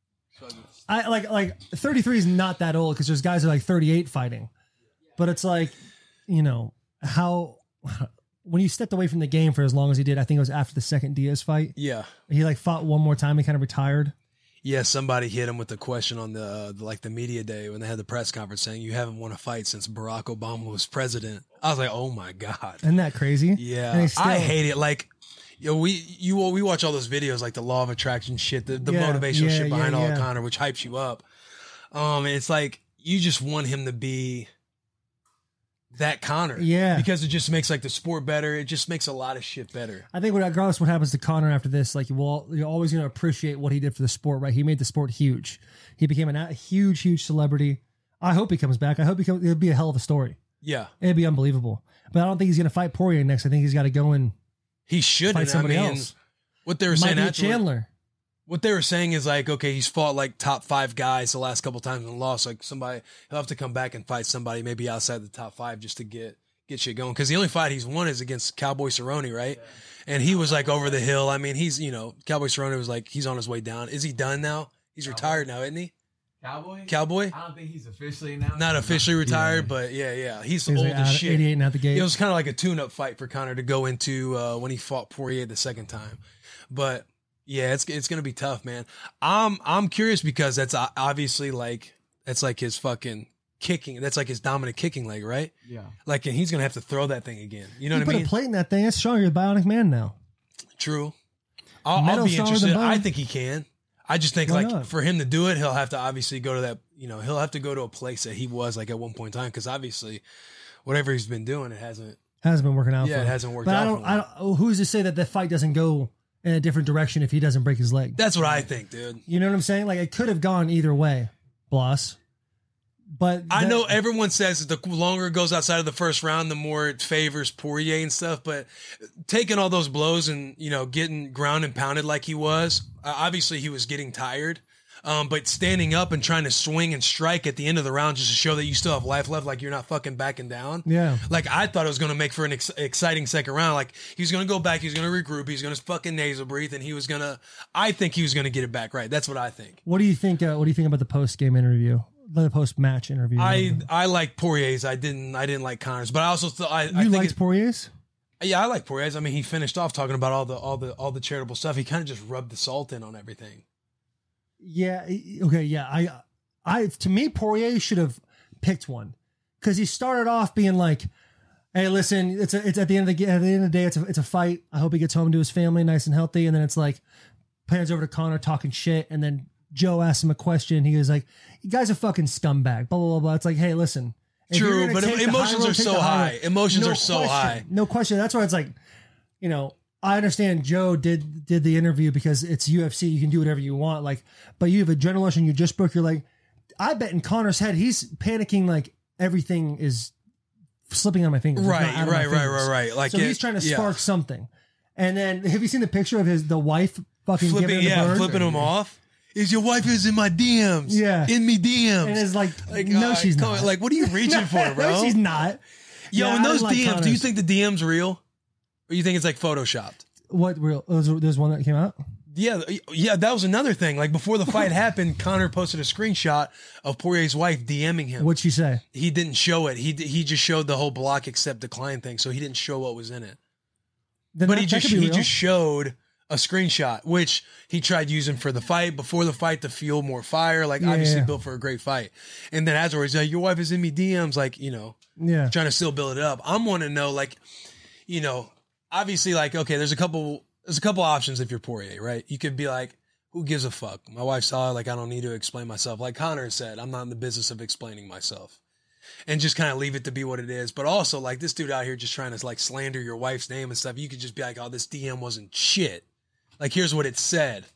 I like like thirty-three is not that old because there's guys that are like thirty-eight fighting, but it's like, you know, how when you stepped away from the game for as long as he did, I think it was after the second Diaz fight. Yeah. He like fought one more time and kind of retired. Yeah, somebody hit him with the question on the, uh, the like the media day when they had the press conference saying you haven't won a fight since Barack Obama was president. I was like, oh my god. Isn't that crazy? And Yeah, he still- I hate it. Like, Yo, we you we watch all those videos like the law of attraction shit, the, the Yeah, motivational yeah, shit behind yeah, all yeah. Connor, which hypes you up. Um, and it's like you just want him to be that Connor, Yeah. because it just makes like the sport better. It just makes a lot of shit better. I think regardless what happens to Connor after this, like well, you're always going to appreciate what he did for the sport, right? He made the sport huge. He became an, a huge, huge celebrity. I hope he comes back. I hope he comes. It'd be a hell of a story. Yeah, It'd be unbelievable. But I don't think he's going to fight Poirier next. I think he's got to go and he should fight somebody I mean, else. What they were Might saying be a afterward- Chandler. What they were saying is like, okay, he's fought like top five guys the last couple times and lost. Like somebody, he'll have to come back and fight somebody maybe outside the top five just to get get shit going. Because the only fight he's won is against Cowboy Cerrone, right? Yeah. And he was like over the hill. I mean, he's, you know, Cowboy Cerrone was like, he's on his way down. Is he done now? He's Cowboy. retired now, isn't he? Cowboy? Cowboy? I don't think he's officially now. Not officially retired, Yeah. but yeah, yeah. He's He was old like as out- shit. eighty-eight and out the gate. It was kind of like a tune-up fight for Connor to go into uh, when he fought Poirier the second time. But yeah, it's it's gonna be tough, man. I'm I'm curious because that's o- obviously like that's like his fucking kicking. That's like his dominant kicking leg, right? Yeah. Like, and he's gonna have to throw that thing again. You know You what put I mean? a plate in that thing. That's stronger than Bionic Man now. True. I'll, I'll Metal's be stronger interested. than bone. I think he can. I just think Why like not? for him to do it, he'll have to obviously go to that. You know, he'll have to go to a place that he was like at one point in time because obviously, whatever he's been doing, it hasn't. Hasn't been working out. Yeah, for it him. hasn't worked But out I for don't. him. I don't. oh, Who's to say that the fight doesn't go in a different direction if he doesn't break his leg? That's what I think, dude. You know what I'm saying? Like it could have gone either way, Bloss. But I that- know everyone says that the longer it goes outside of the first round, the more it favors Poirier and stuff. But taking all those blows and, you know, getting ground and pounded like he was, uh, obviously he was getting tired. Um, but standing up and trying to swing and strike at the end of the round just to show that you still have life left, like you're not fucking backing down. Yeah. Like I thought it was going to make for an ex- exciting second round. Like he's going to go back, he's going to regroup, he's going to fucking nasal breathe, and he was going to. I think he was going to get it back right. That's what I think. What do you think? Uh, what do you think about the post game interview? The post match interview. I I like Poirier's. I didn't I didn't like Connor's, but I also thought I, I you think liked it- Poirier's? Yeah, I like Poirier's. I mean, he finished off talking about all the all the all the charitable stuff. He kind of just rubbed the salt in on everything. Yeah. Okay. Yeah. I. I. To me, Poirier should have picked one because he started off being like, "Hey, listen, it's a, it's at the end of the at the end of the day, it's a it's a fight. I hope he gets home to his family nice and healthy." And then it's like, pans over to Connor talking shit, and then Joe asks him a question. He was like, "You guys are fucking scumbag." Blah blah blah. blah. It's like, hey, listen. if you're True, gonna but take the emotions high road, are take so the high. road. Emotions No are so question. high. No question. That's why it's like, you know, I understand Joe did did the interview because it's U F C. You can do whatever you want. Like, but you have adrenaline rush and you just broke your leg. I bet in Connor's head he's panicking like everything is slipping on my fingers. It's Right, not out of my right, right, fingers. right, right. Like so it- he's trying to yeah. spark something. And then have you seen the picture of his the wife fucking Flipping, giving him yeah, the bird? flipping him off. Is your wife is in my D Ms? Yeah. in me D Ms. And it's like, Like, no, uh, she's come not. on, like, what are you reaching for, bro? No, she's not. Yo, Yeah, in I those didn't like D Ms, do you Connor's. think the D Ms real, or you think it's like photoshopped? What real? There's, there's one that came out. Yeah, yeah, that was another thing. Like before the fight happened, Connor posted a screenshot of Poirier's wife DMing him. What'd she say? He didn't show it. He he just showed the whole block accept decline thing, so he didn't show what was in it. Then But that- he that just could be he real. just showed a screenshot, which he tried using for the fight, before the fight to fuel more fire. Like Yeah, obviously yeah. built for a great fight. And then afterwards, like, your wife is in me D Ms, like, you know, yeah. trying to still build it up. I'm wanting to know, like, you know, obviously, like, okay, there's a couple, there's a couple options if you're Poirier, right? You could be like, who gives a fuck? My wife saw it, like, I don't need to explain myself. Like Connor said, I'm not in the business of explaining myself. And just kind of leave it to be what it is. But also, like, this dude out here just trying to, like, slander your wife's name and stuff. You could just be like, oh, this D M wasn't shit. Like, here's what it said.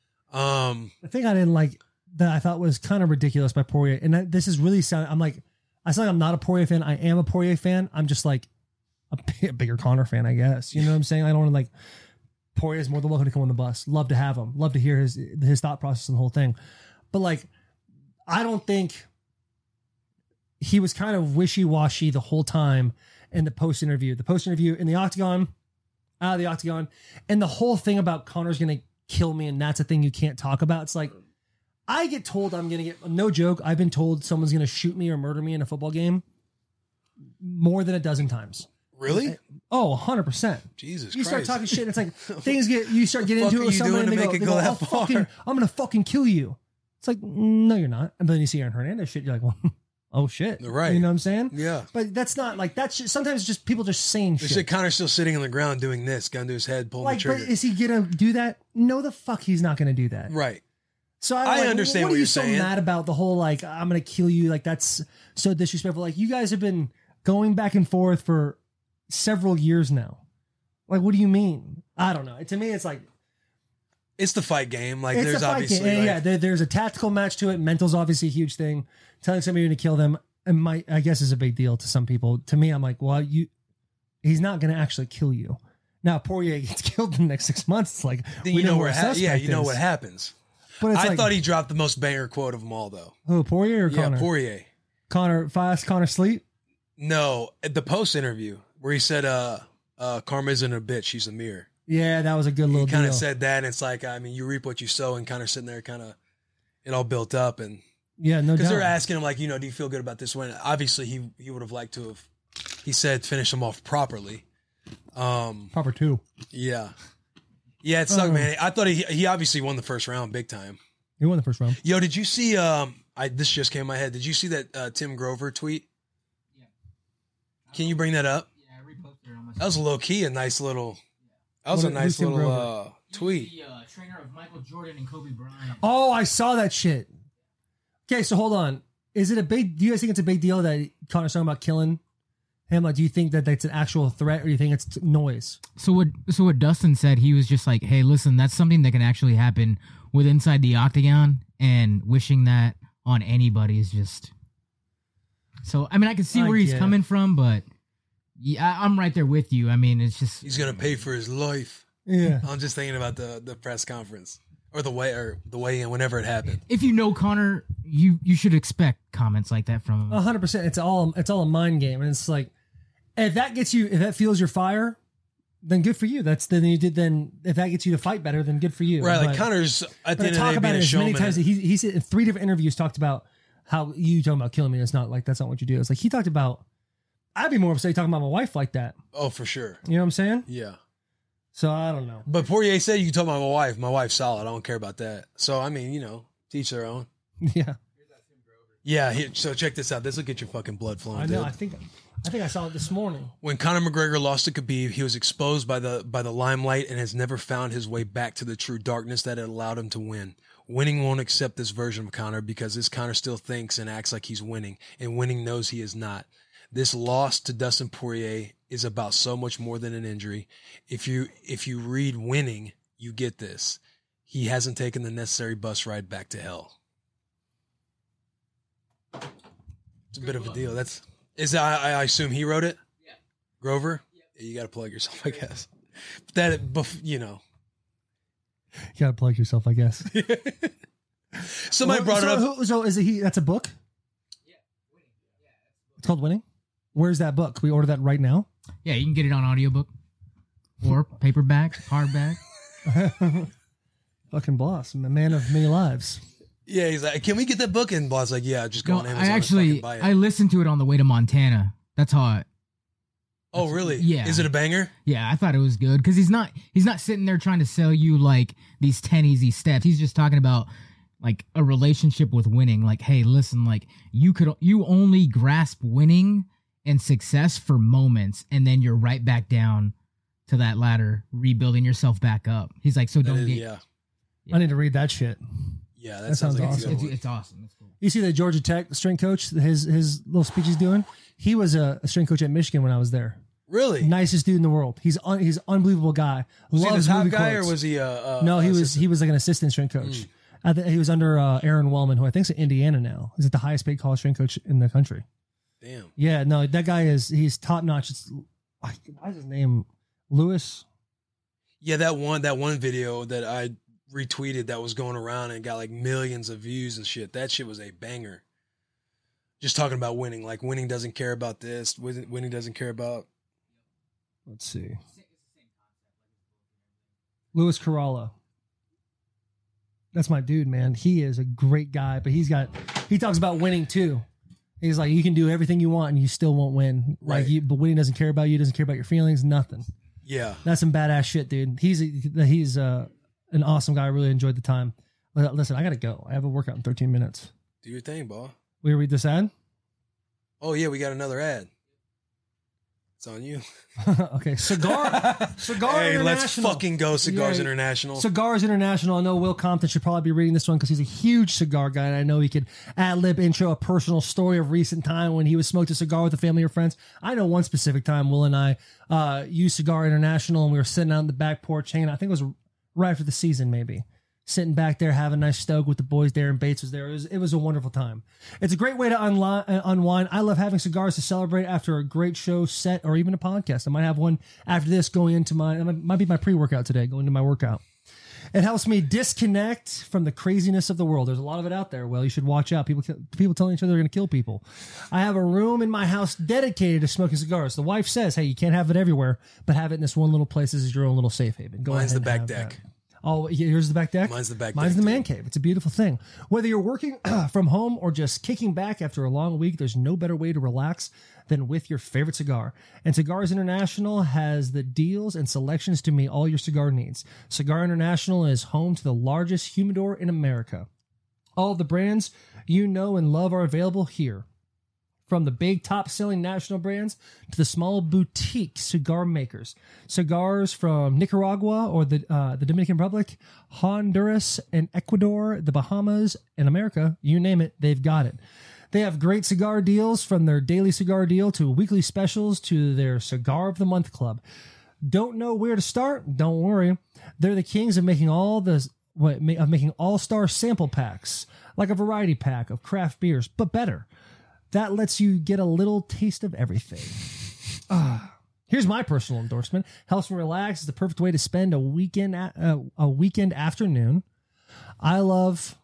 Um, The thing I didn't like that I thought was kind of ridiculous by Poirier, and I, this is really sound. I'm like, I sound like I'm not a Poirier fan. I am a Poirier fan. I'm just like a, b- a bigger Connor fan, I guess. You know what I'm saying? I don't want to like. Poirier is more than welcome to come on the bus. Love to have him. Love to hear his his thought process and the whole thing. But like, I don't think he was kind of wishy washy the whole time in the post interview. The post interview in the octagon, out of the octagon, and the whole thing about Connor's gonna kill me, and that's a thing you can't talk about. It's like I get told I'm gonna get no joke. I've been told someone's gonna shoot me or murder me in a football game more than a dozen times. really? Oh, one hundred percent. Jesus You start Christ. talking shit, and it's like things get you start getting fuck into it are with you somebody, doing and to they make go, it they go go, that "I'll fucking, far?" I'm gonna fucking kill you. It's like, no, you're not. And then you see Aaron Hernandez shit, you're like, well, oh shit, Right. You know what I'm saying? Yeah. But that's not like that's just, sometimes just people just saying They shit. said Connor's still sitting on the ground doing this, gun to his head, pulling Like, the but trigger. is he gonna do that? No, the fuck, he's not gonna do that. Right. So I, I like, understand What, what are you you're so saying. mad about the whole like I'm gonna kill you? Like that's so disrespectful. Like you guys have been going back and forth for several years now. Like, what do you mean? I don't know. To me, it's like It's the fight game. Like, it's there's a fight obviously. game. Like, yeah, there, there's a tactical match to it. Mental's obviously a huge thing. Telling somebody you're gonna kill them, it might, I guess, is a big deal to some people. To me, I'm like, well, you, he's not gonna actually kill you. Now, Poirier gets killed in the next six months. It's like then we you know, who where our ha- yeah, suspect you know is. what happens. But it's I like, thought he dropped the most banger quote of them all, though. who Poirier or Yeah, Connor? Poirier. Connor fast. Connor sleep. No, at the post interview where he said, "Uh, uh, karma isn't a bitch; she's a mirror." Yeah, that was a good He little kind deal. of said that, and it's like, I mean, you reap what you sow, and kind of sitting there, kind of, it all built up, and yeah, no because doubt. they're asking him like, you know, do you feel good about this win? Obviously, he he would have liked to have. He said finish him off properly. Um, Proper two. yeah, yeah, it sucked, Oh. man. I thought he he obviously won the first round big time. He won the first round. Yo, did you see? Um, I this just came in my head. Did you see that uh, Tim Grover tweet? Yeah. Can you bring that up? Yeah, I reposted it on my. That was low key a nice little. That was What- a nice who's Tim little Grover? uh, tweet. The uh, trainer of Michael Jordan and Kobe Bryant. Oh, I saw that shit. Okay, so hold on. Is it a big? Do you guys think it's a big deal that Connor's talking about killing him? Like, do you think that that's an actual threat, or do you think it's noise? So what? So what Dustin said, he was just like, "Hey, listen, that's something that can actually happen with inside the octagon, and wishing that on anybody is just." So I mean, I can see I where he's get it. coming from, but yeah, I- I'm right there with you. I mean, it's just He's gonna pay for his life. Yeah. I'm just thinking about the the press conference or the way or the way in whenever it happened. if you know Connor, you you should expect comments like that from him. A hundred percent. It's all it's all a mind game, and it's like if that gets you, if that fuels your fire, then good for you. That's then you did. Then if that gets you to fight better, then good for you. Right, like But- Connor's at the But end of talk the day about being it a as many showman. times. He he's in three different interviews talked about how you talking about killing me. It's not like that's not what you do. It's like he talked about. I'd be more upset talking about my wife like that. Oh, for sure. You know what I'm saying? Yeah. So I don't know. But Poirier said you can talk about my wife. My wife's solid. I don't care about that. So I mean, you know, teach their own. Yeah, Yeah. He, so check this out. This will get your fucking blood flowing. I know. dude. I think I think I saw it this morning. When Conor McGregor lost to Khabib, he was exposed by the by the limelight and has never found his way back to the true darkness that had allowed him to win. Winning won't accept this version of Conor because this Conor still thinks and acts like he's winning, and winning knows he is not. This loss to Dustin Poirier is about so much more than an injury. If you if you read Winning, you get this. He hasn't taken the necessary bus ride back to hell. It's a bit of a deal. That's is I, I assume he wrote it. Yeah. Grover. Yeah, you got to plug yourself, I guess. But that, bef- you know, You gotta plug yourself, I guess. somebody Well, brought so, it up. who- so is it he? That's a book. It's called Winning. Where's that book? Can we order that right now? Yeah, you can get it on audiobook or paperback, hardback. Fucking boss, a man of many lives. Yeah, he's like, "Can we get that book?" And Bob's like, "Yeah, just go No, on I Amazon and actually fucking buy it." I listened to it on the way to Montana. That's how I, oh, really? yeah. Is it a banger? yeah, I thought it was good because he's not he's not sitting there trying to sell you like these ten easy steps. He's just talking about like a relationship with winning. Like, hey, listen, like you could you only grasp winning and success for moments, and then you're right back down to that ladder, rebuilding yourself back up. He's like, so That don't is- get. yeah, I need to read that shit. yeah. That, That sounds, sounds like awesome. a good It's, one. it's awesome. It's cool. You see the Georgia Tech strength coach, his his little speech he's doing. He was a, a strength coach at Michigan when I was there. Really? Nicest dude in the world. He's un, he's an unbelievable guy. Was he the Loves top movie guy, quotes. or was he? Uh, uh, No, he was assistant? he was like an assistant strength coach. I th- he was under uh, Aaron Wellman, who I think is in Indiana now. He's at the highest paid college strength coach in the country. Damn. Yeah, no, that guy is he's top notch. It's why is his name Lewis? Yeah, that one that one video that I retweeted that was going around and got like millions of views and shit. That shit was a banger. Just talking about winning. Like winning doesn't care about this. Win- Winning doesn't care about. Let's see. Louis Caralla. That's my dude, man. He is a great guy, but he's got he talks about winning too. He's like, you can do everything you want and you still won't win. Like Right. you, but winning doesn't care about you, doesn't care about your feelings, nothing. Yeah. That's some badass shit, dude. He's a, he's uh an awesome guy. I really enjoyed the time. But listen, I gotta go. I have a workout in thirteen minutes. Do your thing, boy. Will you read this ad? Oh yeah, we got another ad. It's on you. Okay, cigar, cigar Hey, international. let's fucking go, Cigars Yeah, International. Cigars International. I know Will Compton should probably be reading this one because he's a huge cigar guy, and I know he could ad lib intro a personal story of recent time when he was smoked a cigar with a family or friends. I know one specific time Will and I uh, used Cigar International, and we were sitting out on the back porch hanging out. I think it was right after the season, maybe. Sitting back there having a nice stoke with the boys. Darren Bates was there. It was, it was a wonderful time. It's a great way to unli- uh, unwind. I love having cigars to celebrate after a great show, set, or even a podcast. I might have one after this going into my, it might, might be my pre-workout today, going into my workout. It helps me disconnect from the craziness of the world. There's a lot of it out there. Well, you should watch out. People people telling each other they're going to kill people. I have a room in my house dedicated to smoking cigars. The wife says, hey, you can't have it everywhere, but have it in this one little place. This is your own little safe haven. Go Mine's ahead the and back have deck. that. Oh, here's the back deck? Mine's the back Mine's deck, the man too. cave. It's a beautiful thing. Whether you're working from home or just kicking back after a long week, there's no better way to relax than with your favorite cigar. And Cigars International has the deals and selections to meet all your cigar needs. Cigar International is home to the largest humidor in America. All the brands you know and love are available here. From the big top-selling national brands to the small boutique cigar makers. Cigars from Nicaragua or the uh, the Dominican Republic, Honduras and Ecuador, the Bahamas, and America, you name it, they've got it. They have great cigar deals from their daily cigar deal to weekly specials to their Cigar of the Month Club. Don't know where to start? Don't worry. They're the kings of making all the what, of making all-star sample packs, like a variety pack of craft beers, but better. That lets you get a little taste of everything. Uh, here's my personal endorsement. Helps me relax. Is the perfect way to spend a weekend uh, a weekend afternoon. I love.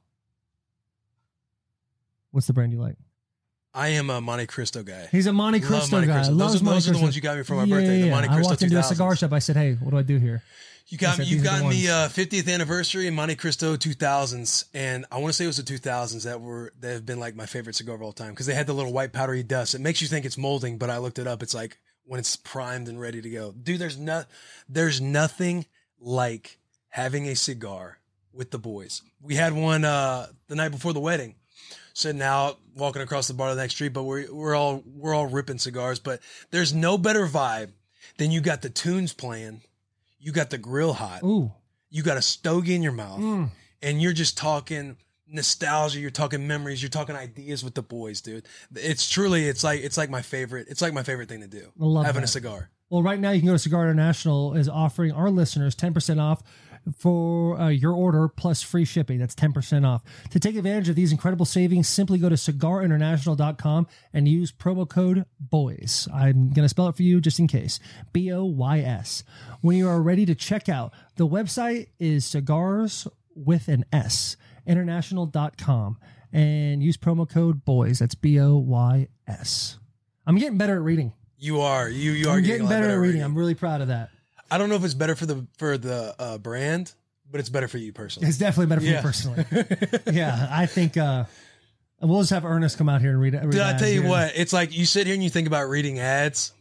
What's the brand you like? I am a Monte Cristo guy. He's a Monte Love Cristo Monte guy. Cristo. Loves Those are- Monte those are the Cristo. ones you got me for my Yeah, birthday, the yeah, Monte yeah. I Cristo walked into a two thousands. cigar shop. I said, "Hey, what do I do here?" You got said, me. You "These are the got me ones." uh, fiftieth anniversary Monte Cristo two thousands, and I want to say it was the two thousands that were that have been like my favorite cigar of all time because they had the little white powdery dust. It makes you think it's molding, but I looked it up. It's like when it's primed and ready to go. Dude, there's no, there's nothing like having a cigar with the boys. We had one uh, the night before the wedding. Sitting out, walking across the bar to the next street, but we're we're all we're all ripping cigars. But there's no better vibe than you got the tunes playing, you got the grill hot, Ooh, you got a stogie in your mouth, Mm. and you're just talking nostalgia, you're talking memories, you're talking ideas with the boys, dude. It's truly, it's like it's like my favorite. It's like my favorite thing to do. I love having that. a cigar. Well, right now you can go to Cigar International is offering our listeners ten percent off for uh, your order plus free shipping. That's ten percent off. To take advantage of these incredible savings, simply go to cigar international dot com and use promo code BOYS. I'm going to spell it for you just in case. B O Y S. When you are ready to check out, the website is cigars with an S, international dot com, and use promo code BOYS. That's B O Y S. I'm getting better at reading. You are you you are I'm getting, getting a lot better at reading. reading. I'm really proud of that. I don't know if it's better for the for the uh, brand, but it's better for you personally. It's definitely better for Yeah. me personally. Yeah, I think uh, we'll just have Ernest come out here and read it. Dude, I tell you what, it's like you sit here and you think about reading ads,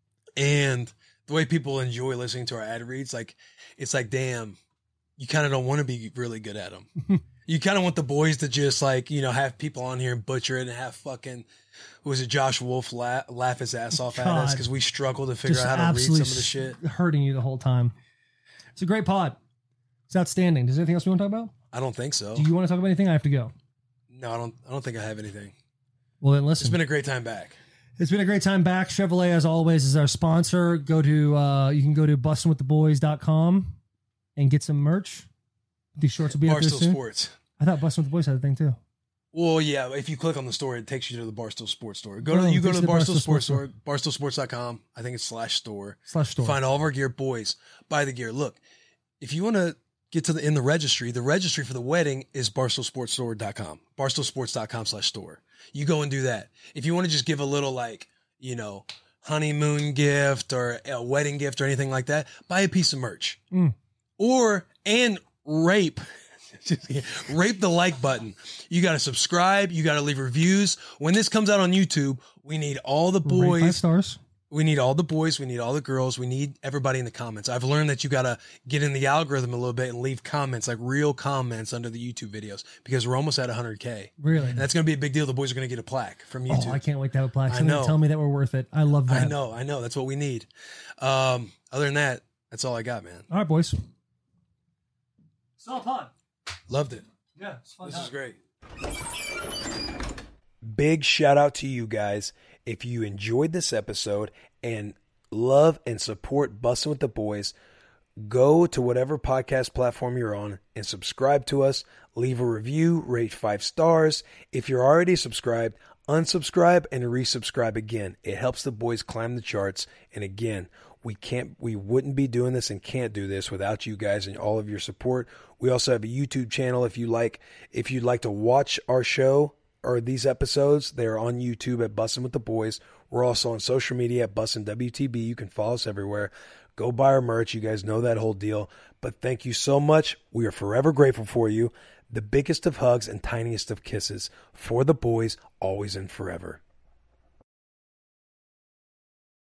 and the way people enjoy listening to our ad reads, like it's like, damn, you kind of don't want to be really good at them. You kind of want the boys to just like, you know, have people on here and butcher it and have fucking, who was it, Josh Wolf laugh, laugh his ass off at us God. because we struggle to figure Just out how to read some absolutely of the shit. s- hurting you the whole time. It's a great pod. It's outstanding. Does there anything else we want to talk about? I don't think so. Do you want to talk about anything? I have to go. No, I don't. I don't think I have anything. Well, then It's listen. been a great time back. It's been a great time back. Chevrolet, as always, is our sponsor. Go to uh, you can go to bustin with the boys dot com and get some merch. These shorts will be up there Barstool soon. Sports. I thought Bustin with the Boys had a thing too. Well, yeah, if you click on the store, it takes you to the Barstool Sports store. Go Oh, to you it go takes to you the to Barstool, Barstool Sports Sports store, barstool sports dot com. I think it's slash store. Slash store. Find all of our gear, boys. Buy the gear. Look, if you want to get to the in the registry, the registry for the wedding is barstool sports store dot com. barstool sports dot com slash store. You go and do that. If you want to just give a little like, you know, honeymoon gift or a wedding gift or anything like that, buy a piece of merch. Mm. Or and rape rape the like button. You got to subscribe. You got to leave reviews. When this comes out on YouTube, we need all the Rate five boys. stars. We need all the boys. We need all the girls. We need everybody in the comments. I've learned that you got to get in the algorithm a little bit and leave comments, like real comments under the YouTube videos, because we're almost at one hundred K. Really? And that's going to be a big deal. The boys are going to get a plaque from YouTube. Oh, I can't wait to have a plaque. I Somebody know. tell me that we're worth it. I love that. I know. I know. That's what we need. Um, other than that, that's all I got, man. All right, boys. Solid pod. Loved it. Yeah, it's fun. This is great. Big shout out to you guys. If you enjoyed this episode and love and support Bussin' with the Boys, go to whatever podcast platform you're on and subscribe to us. Leave a review, rate five stars. If you're already subscribed, unsubscribe and resubscribe again. It helps the boys climb the charts. And again, we can't, we wouldn't be doing this and can't do this without you guys and all of your support. We also have a YouTube channel. If you like, if you'd like to watch our show or these episodes, they're on YouTube at Bussin' with the Boys. We're also on social media at Bussin' W T B. You can follow us everywhere. Go buy our merch. You guys know that whole deal. But thank you so much. We are forever grateful for you. The biggest of hugs and tiniest of kisses for the boys, always and forever.